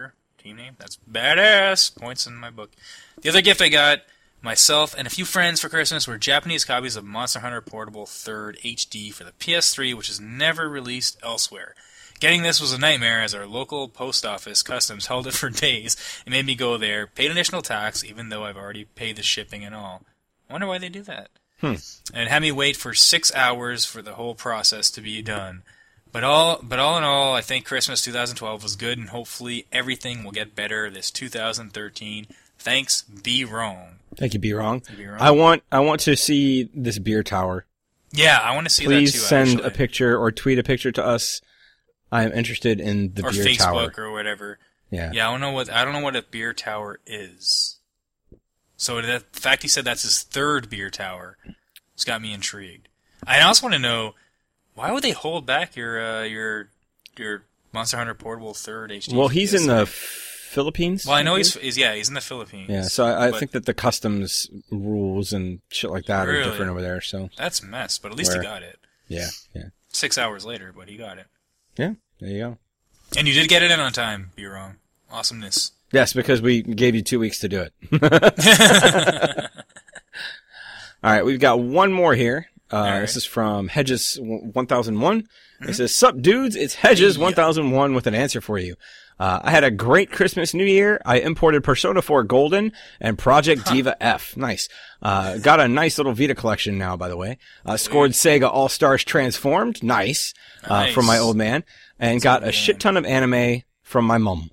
team name. That's badass. Points in my book. The other gift I got myself and a few friends for Christmas were Japanese copies of Monster Hunter Portable 3rd HD for the PS3, which is never released elsewhere. Getting this was a nightmare as our local post office customs held it for days. It made me go there, paid additional tax, even though I've already paid the shipping and all. I wonder why they do that. And it had me wait for 6 hours for the whole process to be done. But all in all, I think Christmas 2012 was good, and hopefully everything will get better this 2013. Thanks, Be Wrong. Thank you, Be Wrong. I want to see this beer tower. Yeah, I want to see Please that too. Please send actually. a picture or tweet a picture to us. I am interested in the beer Facebook tower. Or Facebook or whatever. Yeah. Yeah, I don't know what a beer tower is. So the fact he said that's his 3rd beer tower has got me intrigued. I also want to know, why would they hold back your Monster Hunter Portable 3rd HD? Well, he's in the Philippines. Well, I know he's in the Philippines. Yeah, so I think that the customs rules and shit like that are different over there. So that's a mess, but at least he got it. Yeah. 6 hours later, but he got it. Yeah, there you go. And you did get it in on time. Be Wrong. Awesomeness. Yes, because we gave you 2 weeks to do it. All right, we've got one more here. Right. This is from Hedges 1001. It says, "Sup, dudes? It's Hedges 1001 with an answer for you. I had a great Christmas New Year. I imported Persona 4 Golden and Project Diva F. Nice. Got a nice little Vita collection now, by the way. Scored Sega All-Stars Transformed. Nice. From my old man. And got a shit ton of anime from my mom.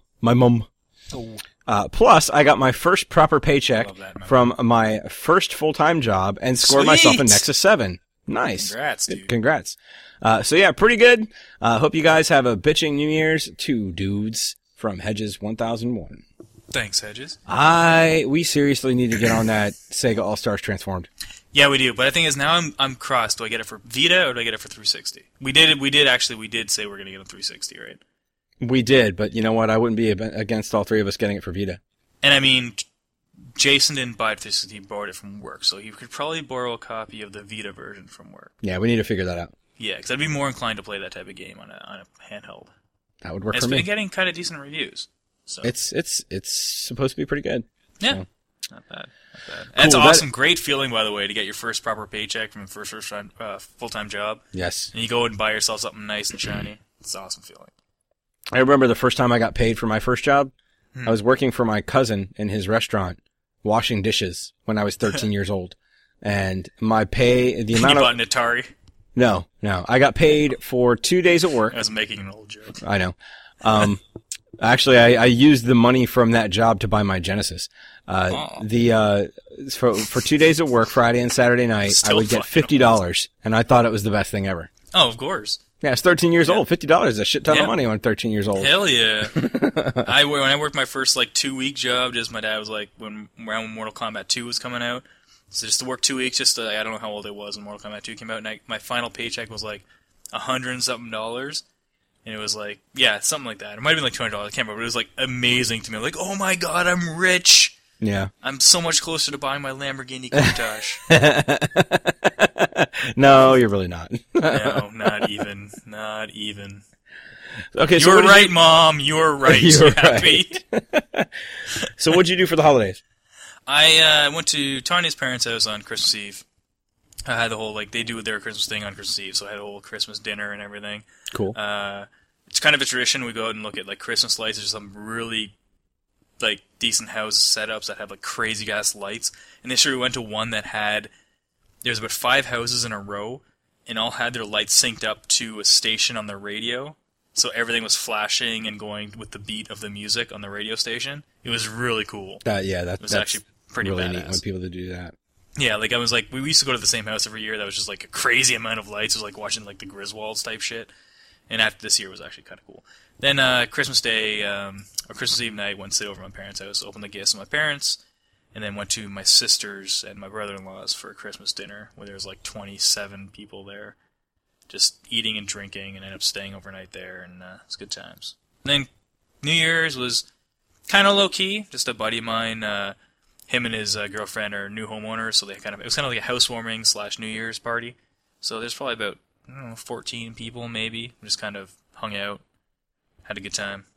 Plus, I got my first proper paycheck from my first full-time job and scored myself a Nexus 7. Nice. Congrats, dude. Congrats. So yeah, pretty good. Hope you guys have a bitching New Year's. 2 dudes from Hedges 1001. Thanks, Hedges. We seriously need to get on that Sega All-Stars Transformed. Yeah, we do. But the thing is, now I'm crossed. Do I get it for Vita or do I get it for 360? We did say we're going to get a 360, right? We did, but you know what? I wouldn't be against all three of us getting it for Vita. And I mean, Jason didn't buy it 360, he borrowed it from work, so you could probably borrow a copy of the Vita version from work. Yeah, we need to figure that out. Yeah, because I'd be more inclined to play that type of game on a handheld. That would work and for me. It's been getting kind of decent reviews. So. It's supposed to be pretty good. Yeah, so. Not bad. And it's awesome. Great feeling, by the way, to get your first proper paycheck from your first full-time job. Yes. And you go and buy yourself something nice and shiny. It's an awesome feeling. I remember the first time I got paid for my first job. I was working for my cousin in his restaurant, washing dishes when I was 13 years old. And my pay, the amount you bought an Atari? No. I got paid for 2 days at work. I was making an old joke. I know. Actually, I used the money from that job to buy my Genesis. For 2 days at work, Friday and Saturday night, I would get $50, and I thought it was the best thing ever. Oh, of course. Yeah, I was 13 years old. $50 is a shit ton of money when I'm 13 years old. Hell yeah. When I worked my first 2-week job, just my dad was like, when Mortal Kombat 2 was coming out, so just to work 2 weeks, I don't know how old I was when Mortal Kombat 2 came out, and my final paycheck was $100 and something. And it was something like that. It might have been $200, I can't remember, but it was amazing to me. Like, oh my god, I'm rich! Yeah. I'm so much closer to buying my Lamborghini Countach. No, you're really not. No, not even. Not even. Okay, so you're right, Mom. You're right. You're right. So what'd you do for the holidays? I went to Tanya's parents' house on Christmas Eve. I had the whole, they do their Christmas thing on Christmas Eve, so I had a whole Christmas dinner and everything. Cool. It's kind of a tradition. We go out and look at, Christmas lights. There's some really, decent house setups that have, crazy-ass lights. And this year we went to one that had, there's about 5 houses in a row, and all had their lights synced up to a station on the radio. So everything was flashing and going with the beat of the music on the radio station. It was really cool. It was actually pretty really badass. Neat when people do that. Yeah, I was we used to go to the same house every year. That was just a crazy amount of lights. It was like watching the Griswolds type shit. And after this year was actually kind of cool. Then Christmas Day or Christmas Eve night, went to stay over at my parents' house, opened the gifts of my parents, and then went to my sister's and my brother-in-law's for a Christmas dinner where there was 27 people there, just eating and drinking, and ended up staying overnight there, and it was good times. And then New Year's was kind of low key. Just a buddy of mine. Him and his girlfriend are new homeowners, so it was kind of like a housewarming / New Year's party. So there's probably about 14 people maybe. Just kind of hung out, had a good time.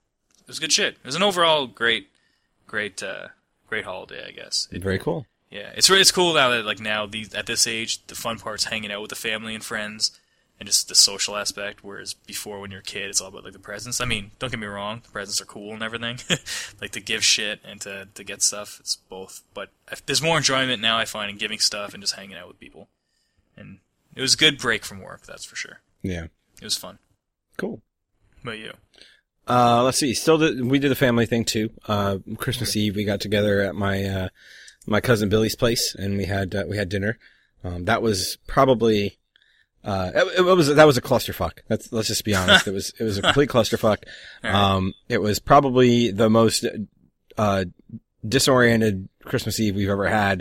was good shit. It was an overall great holiday, I guess. Very cool. Yeah, it's cool now that at this age, the fun part's hanging out with the family and friends, and just the social aspect. Whereas before, when you're a kid, it's all about like the presents. I mean, don't get me wrong, the presents are cool and everything, like to give shit and to get stuff. It's both, but there's more enjoyment now I find in giving stuff and just hanging out with people. And it was a good break from work, that's for sure. Yeah, it was fun. Cool. But you? Let's see. We did the family thing too. Christmas Eve, we got together at my cousin Billy's place, and we had dinner. That was probably, that was a clusterfuck. Let's just be honest. It was a complete clusterfuck. Right. It was probably the most, disoriented Christmas Eve we've ever had.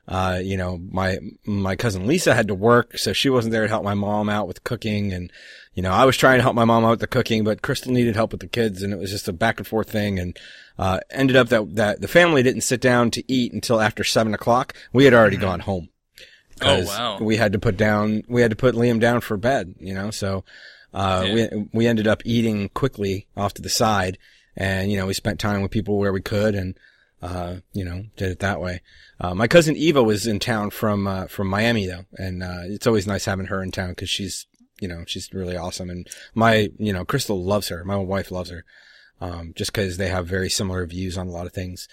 My cousin Lisa had to work, so she wasn't there to help my mom out with cooking, and, I was trying to help my mom out with the cooking, but Crystal needed help with the kids, and it was just a back and forth thing, and, ended up that the family didn't sit down to eat until after 7:00. We had already gone home. Oh, wow. We had to put Liam down for bed, so, we ended up eating quickly off to the side, and, we spent time with people where we could, and, did it that way. My cousin Eva was in town from Miami though, and, it's always nice having her in town because she's really awesome. And Crystal loves her. My wife loves her. Just cause they have very similar views on a lot of things.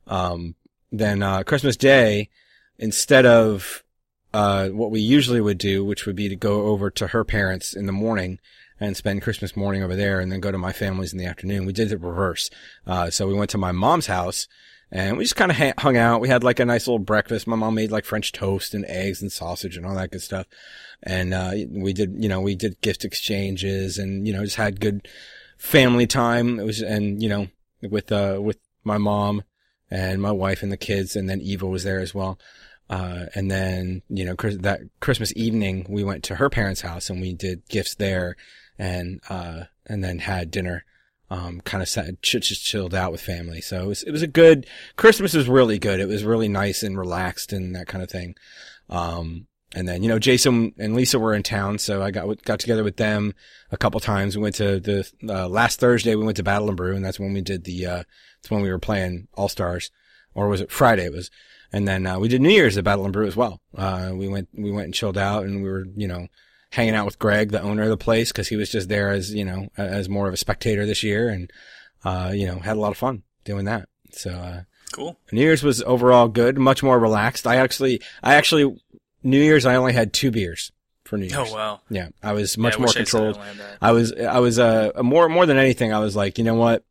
Then, Christmas Day, instead of, what we usually would do, which would be to go over to her parents in the morning and spend Christmas morning over there and then go to my family's in the afternoon. We did the reverse. So we went to my mom's house and we just kind of hung out. We had like a nice little breakfast. My mom made like French toast and eggs and sausage and all that good stuff. And, we did gift exchanges and, just had good family time. It was, and, with my mom and my wife and the kids, and then Eva was there as well. And then, that Christmas evening, we went to her parents' house and we did gifts there and then had dinner, kind of just chilled out with family. So it was a good, Christmas was really good. It was really nice and relaxed and that kind of thing. And then, Jason and Lisa were in town, so I got together with them a couple times. We went to last Thursday, we went to Battle and Brew, and that's when we did it's when we were playing All Stars. Or was it Friday? It was. And then, we did New Year's at Battle and Brew as well. We went and chilled out and we were, hanging out with Greg, the owner of the place, cause he was just there as, as more of a spectator this year and, had a lot of fun doing that. So, cool. New Year's was overall good, much more relaxed. I actually, New Year's, I only had 2 beers for New Year's. Oh, wow. Yeah. I was much more controlled. I was, more than anything, I was like, you know what?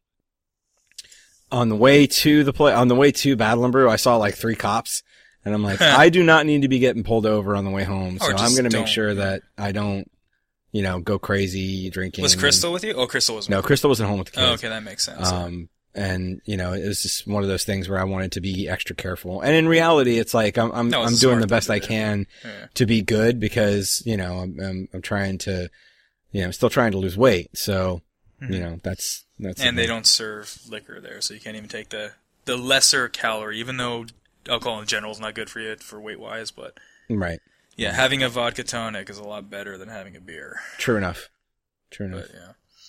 On the way to Battle and Brew, I saw like 3 cops and I'm like, I do not need to be getting pulled over on the way home. So I'm going to make sure that I don't, go crazy drinking. Was Crystal with you? Oh, Crystal wasn't. No, Crystal wasn't home with the kids. Oh, okay. That makes sense. And, it was just one of those things where I wanted to be extra careful. And in reality, it's like, I'm doing the best I can to be good because, I'm trying to, still trying to lose weight. So, that's. And they don't serve liquor there, so you can't even take the lesser calorie, even though alcohol in general is not good for you for weight-wise, but. Right. Yeah, having a vodka tonic is a lot better than having a beer. True enough. But, yeah.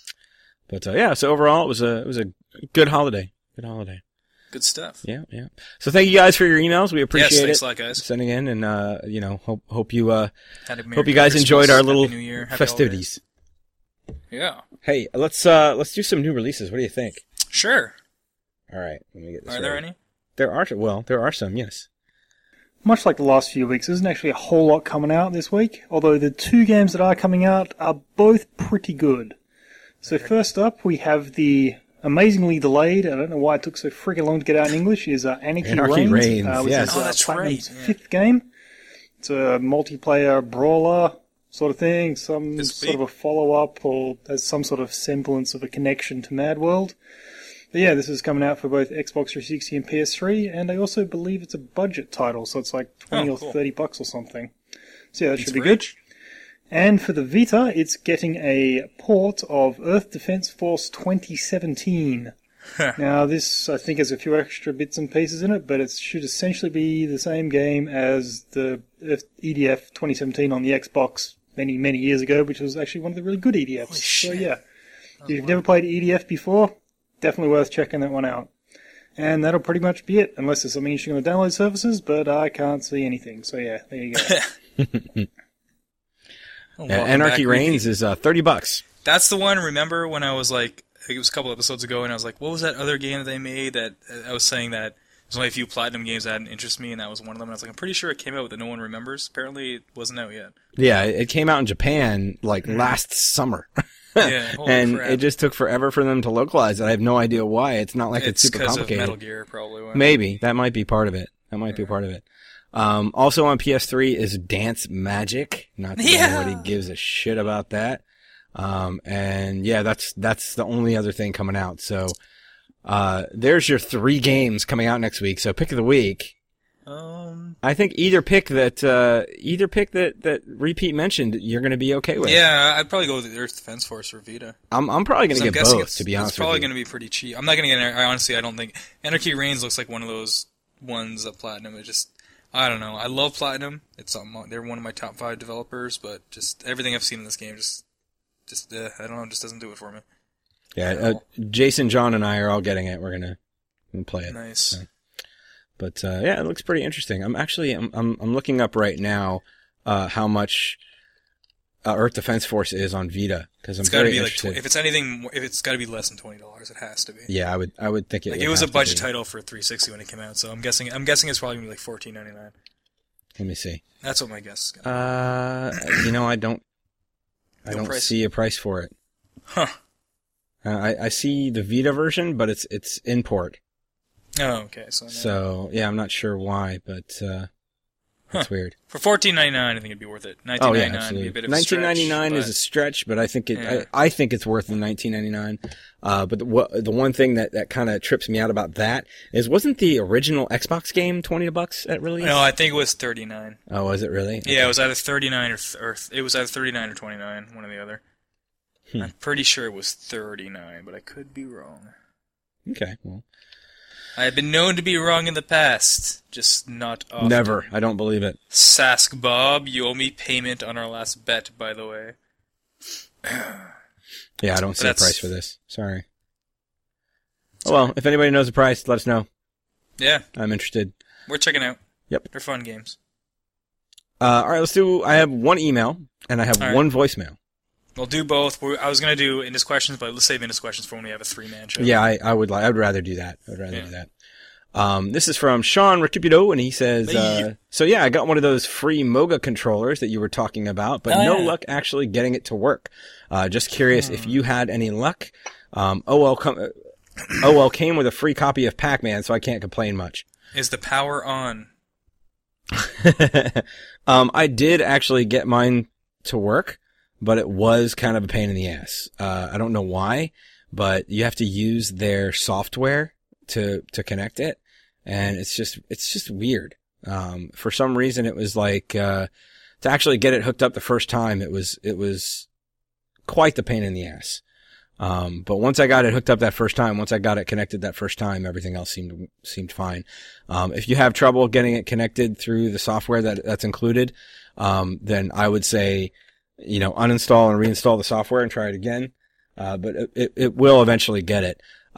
But, so overall, it was a good holiday. Good holiday. Good stuff. Yeah. So thank you guys for your emails. We appreciate thanks a lot, guys. Sending in and, hope you guys enjoyed our little festivities. Yeah. Hey, let's do some new releases. What do you think? Sure. All right. Let me get this Are there any? There are some, yes. Much like the last few weeks, there isn't actually a whole lot coming out this week, although the 2 games that are coming out are both pretty good. So first up, we have the amazingly delayed, I don't know why it took so freaking long to get out in English, is Anarchy Reigns. Yes. Is, Platinum's 5th game. It's a multiplayer brawler sort of thing, sort of a follow-up or has some sort of semblance of a connection to Mad World. But yeah, this is coming out for both Xbox 360 and PS3, and I also believe it's a budget title, so it's like $20 or $30 or something. So yeah, that should be good. And for the Vita, it's getting a port of Earth Defense Force 2017. Now, this, I think, has a few extra bits and pieces in it, but it should essentially be the same game as the EDF 2017 on the Xbox many, many years ago, which was actually one of the really good EDFs. Holy shit. So yeah, if you've never played EDF before, definitely worth checking that one out. And that'll pretty much be it, unless there's something interesting on the download services, but I can't see anything. So yeah, there you go. Anarchy Reigns is $30. That's the one. Remember when I was like, I think it was a couple episodes ago, and I was like, what was that other game that they made that I was saying that there's only a few Platinum games that hadn't interested me, and that was one of them. And I was like, I'm pretty sure it came out that no one remembers. Apparently, it wasn't out yet. Yeah, it came out in Japan like last summer. Yeah, and crap. It just took forever for them to localize it. I have no idea why. It's not like it's super complicated. It's because of Metal Gear, probably. Maybe. That might be part of it. Be part of it. Also on PS3 is Dance Magic. Not that anybody gives a shit about that. And yeah, that's the only other thing coming out. So, there's your 3 games coming out next week. So pick of the week. I think either pick that Repeat mentioned you're going to be okay with. Yeah, I'd probably go with the Earth Defense Force or Vita. I'm probably going to get both, to be honest with you. It's probably going to be pretty cheap. I'm not going to get, honestly, I don't think, Anarchy Reigns looks like one of those ones that Platinum, it just, I don't know. I love Platinum. They're one of my top 5 developers, but just everything I've seen in this game I don't know, just doesn't do it for me. Yeah, Jason, John, and I are all getting it. We're going to play it. Nice. So. But, yeah, it looks pretty interesting. I'm looking up right now, how much, Earth Defense Force is on Vita. Cause I'm very interested. If it's anything, if it's gotta be less than $20, it has to be. Yeah, I would think it was a budget title for 360 when it came out, so I'm guessing it's probably gonna be like $14.99. Let me see. That's what my guess is gonna be. I don't price. see a price for it. Huh. I see the Vita version, but it's import. Oh, okay. So yeah, I'm not sure why, but it's weird. For $14.99, I think it'd be worth it. $19.99 would be a bit of a stretch. $19.99 is a stretch, but I think I think it's worth the $19.99. But the one thing that kind of trips me out about that is, wasn't the original Xbox game $20 at release? No, I think it was $39. Oh, was it really? Okay. Yeah, it was either $39 or it was either $39 or $29, one or the other. I'm pretty sure it was $39, but I could be wrong. Okay, well. I have been known to be wrong in the past, just not often. Never. I don't believe it. Sask Bob, you owe me payment on our last bet, by the way. Yeah, I don't see a price for this. Sorry. Oh, well, if anybody knows the price, let us know. Yeah. I'm interested. We're checking out. Yep. They're fun games. Alright, I have one email, and I have one voicemail. We'll do both. I was going to do Indus Questions, but let's save Indus Questions for when we have a 3-man show. Yeah, I would rather do that. I would rather do that. This is from Sean Retupido, and he says, so yeah, I got one of those free Moga controllers that you were talking about, but no luck actually getting it to work. Just curious if you had any luck. OL came with a free copy of Pac-Man, so I can't complain much. Is the power on? I did actually get mine to work, but it was kind of a pain in the ass. I don't know why, but you have to use their software to connect it. And it's just weird. For some reason it was like, to actually get it hooked up the first time, it was quite the pain in the ass. But once I got it hooked up that first time, once I got it connected that first time, everything else seemed fine. If you have trouble getting it connected through the software that's included, then I would say, uninstall and reinstall the software and try it again. But it will eventually get it.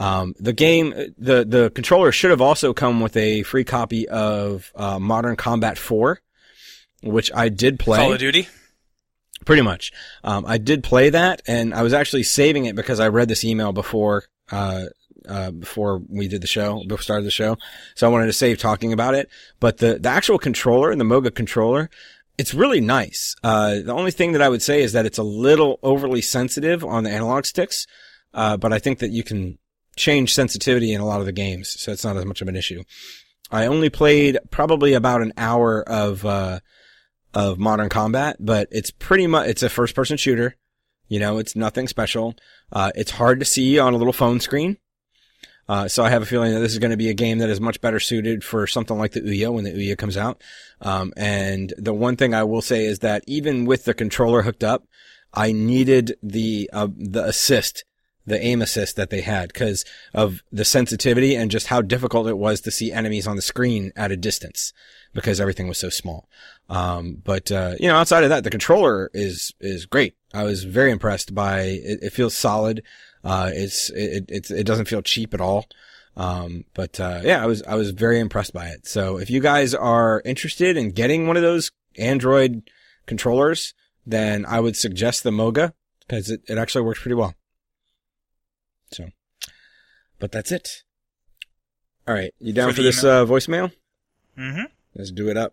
The controller should have also come with a free copy of, Modern Combat 4, which I did play. Call of Duty? Pretty much. I did play that, and I was actually saving it because I read this email before we did the show, before we started the show. So I wanted to save talking about it. But the actual controller, the Moga controller, it's really nice. The only thing that I would say is that it's a little overly sensitive on the analog sticks. But I think that you can change sensitivity in a lot of the games, so it's not as much of an issue. I only played probably about an hour of Modern Combat, but it's it's a first person shooter. It's nothing special. It's hard to see on a little phone screen. So I have a feeling that this is going to be a game that is much better suited for something like the Ouya when the Ouya comes out. And the one thing I will say is that even with the controller hooked up, I needed the assist, the aim assist that they had, because of the sensitivity and just how difficult it was to see enemies on the screen at a distance because everything was so small. But outside of that, the controller is great. I was very impressed by it. It feels solid. It doesn't feel cheap at all. Yeah, I was very impressed by it. So if you guys are interested in getting one of those Android controllers, then I would suggest the Moga, because it actually works pretty well. So, but that's it. All right. You down for this voicemail? Mm-hmm. Let's do it up.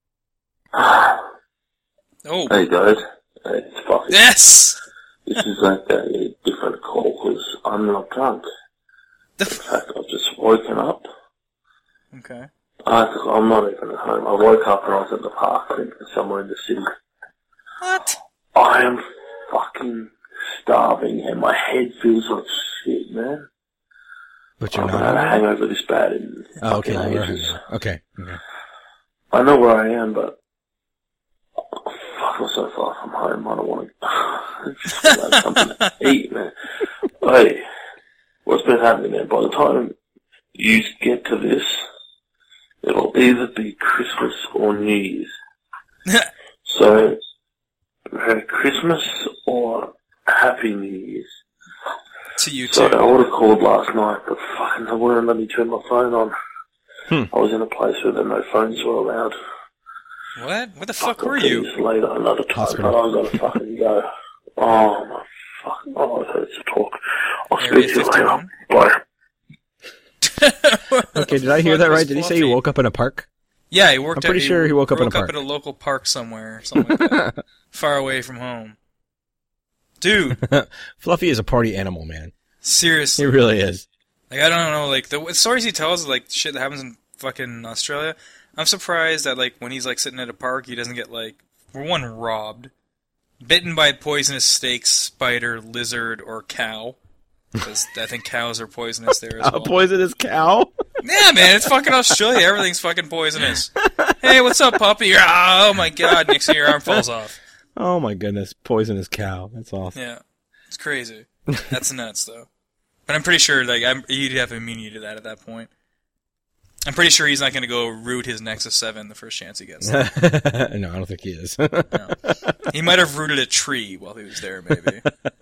Oh. Hey guys. Hey, it's Fluffy. Yes! This is like a different call because I'm not drunk. In fact, I've just woken up. Okay. I'm not even at home. I woke up and I was at the park, I think, somewhere in the city. What? I am fucking starving and my head feels like shit, man. But you're I've not had a hungry? hangover this bad in Okay, fucking you're ages. hungry. Okay. I know where I am, but fuck, I'm so far from home. I don't want to just have something to eat, man. Hey, what's been happening, man? By the time you get to this, it'll either be Christmas or New Year's. So, Merry Christmas or Happy New Year's. To you too. So I would have called last night, but fucking they wouldn't let me turn my phone on. I was in a place where no phones were allowed. What? Where the fuck I'll were tell you? this later another time, Hospital. but I gotta fucking go. Oh my fucking, oh, it hurts to talk. I'll Area speak to you 51? later. Bye. Okay, did I hear that right? Did he say he woke up in a park? Yeah, he worked. I'm pretty sure he woke up in a park. at a local park somewhere, something like that, far away from home. Dude, Fluffy is a party animal, man. seriously, He really is. like I don't know, like the stories he tells, like shit that happens in fucking Australia. I'm surprised that like when he's like sitting at a park, he doesn't get like, for one, robbed, bitten by poisonous snake, spider, lizard, or cow. Because I think cows are poisonous there as A well. poisonous cow? Yeah, man, it's fucking Australia. Everything's fucking poisonous. Hey, what's up, puppy? Oh my god, next thing your arm falls off. Oh my goodness, poisonous cow. That's awesome. Yeah, it's crazy. That's nuts, though. But I'm pretty sure, like, he'd have immunity to that at that point. I'm pretty sure he's not going to go root his Nexus 7 the first chance he gets. No, I don't think he is. No. He might have rooted a tree while he was there, maybe.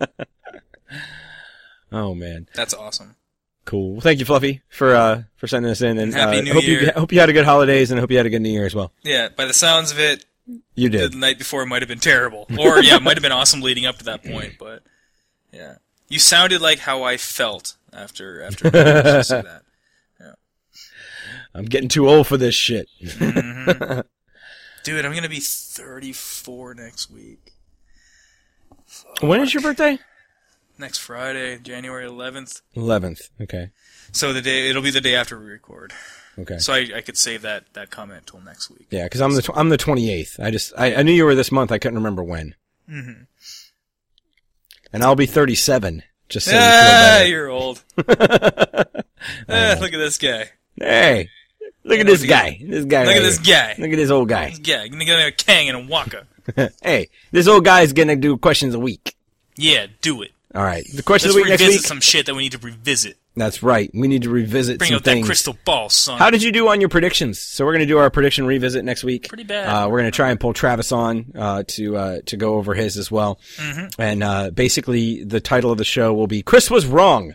Oh man, That's awesome. cool. Well, thank you, Fluffy, for sending us in, and Happy New hope Year. hope you had a good holidays, and I hope you had a good New Year as well. Yeah, by the sounds of it, You the did. night before might have been terrible. Or, yeah, it might have been awesome leading up to that point, but, yeah. You sounded like how I felt after you said that. I'm getting too old for this shit. Mm-hmm. Dude, I'm going to be 34 next week. When is your birthday? Next Friday, January 11th. 11th. Okay. So it'll be the day after we record. Okay. So I could save that comment till next week. Yeah, because I'm the 28th. I knew you were this month. I couldn't remember when. Mm-hmm. And I'll be 37. Just so you feel Ah, better. you're old. Look at this guy. Hey, look at this guy. This guy. Look right at this here. guy. Look at this old guy. This guy. Gonna get a Kang and a Waka. Hey, this old guy's gonna do questions a week. Yeah, do it. All right, the questions Let's of the week next revisit week. some shit that we need to revisit. That's right. We need to revisit Bring some out things. that crystal ball, son. How did you do on your predictions? So we're going to do our prediction revisit next week. Pretty bad. We're going to try and pull Travis on to go over his as well. Mm-hmm. And basically, the title of the show will be "Chris was wrong."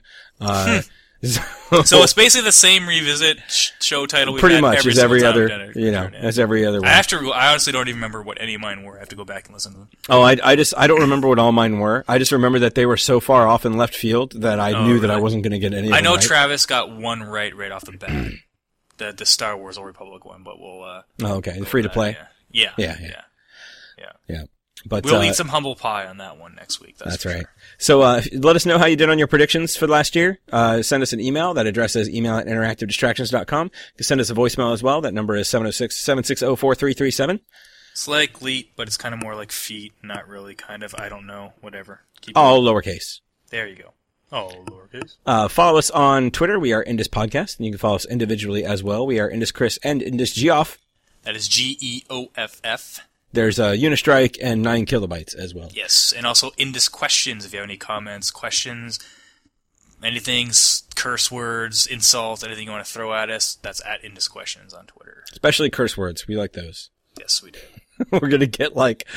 So it's basically the same revisit show title we've pretty had much every as every single time other, we've done it. as every other one. I honestly don't even remember what any of mine were. I have to go back and listen to them. Oh, I don't remember what all mine were. I just remember that they were so far off in left field that I knew that I really? wasn't going to get any of them I know right. Travis got one right off the bat. The Star Wars Old Republic one, but we'll Oh, okay. Free to play. Yeah. Yeah. But We'll eat some humble pie on that one next week. That's for right. sure. So let us know how you did on your predictions for last year. Send us an email. That address is email@interactivedistractions.com. You can send us a voicemail as well. That number is 706-760-4337. It's like leet, but it's kind of more like feet, not really kind of, I don't know, whatever. Keep All lowercase. There you go. Oh, lowercase. Follow us on Twitter. We are Indus Podcast, and you can follow us individually as well. We are Indus Chris and Indus Geoff. That is GEOFF. There's Unistrike and 9 Kilobytes as well. Yes, and also Indus Questions if you have any comments, questions, anything, curse words, insults, anything you want to throw at us, that's at Indus Questions on Twitter. Especially curse words. We like those. Yes, we do. We're going to get like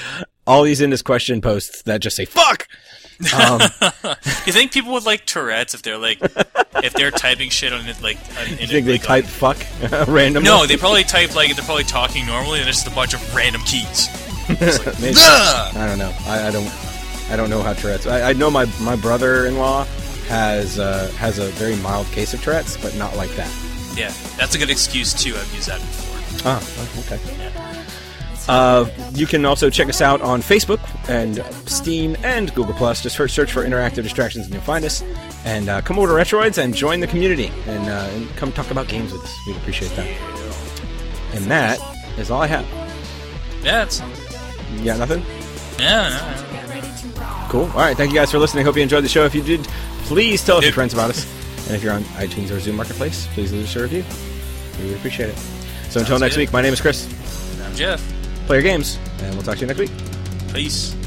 all these In This Question posts that just say fuck. You think people would like Tourette's if they're like if they're typing shit on it like? You think they type fuck randomly? No, they probably type like they're probably talking normally, and there's just a bunch of random keys. Like, maybe. I don't know. I don't know how Tourette's. I know my brother-in-law has a very mild case of Tourette's, but not like that. Yeah, that's a good excuse too. I've used that before. Oh, okay. Yeah. You can also check us out on Facebook and Steam and Google+. Just search for Interactive Distractions and you'll find us. And come over to Retroids and join the community and come talk about games with us. We'd appreciate that. And that is all I have. Yeah, it's... You got nothing? Yeah, no. Cool. All right, thank you guys for listening. Hope you enjoyed the show. If you did, please tell your friends about us. And if you're on iTunes or Zoom Marketplace, please leave us a review. We would appreciate it. So until next week, my name is Chris. And I'm Jeff. Play your games, and we'll talk to you next week. Peace.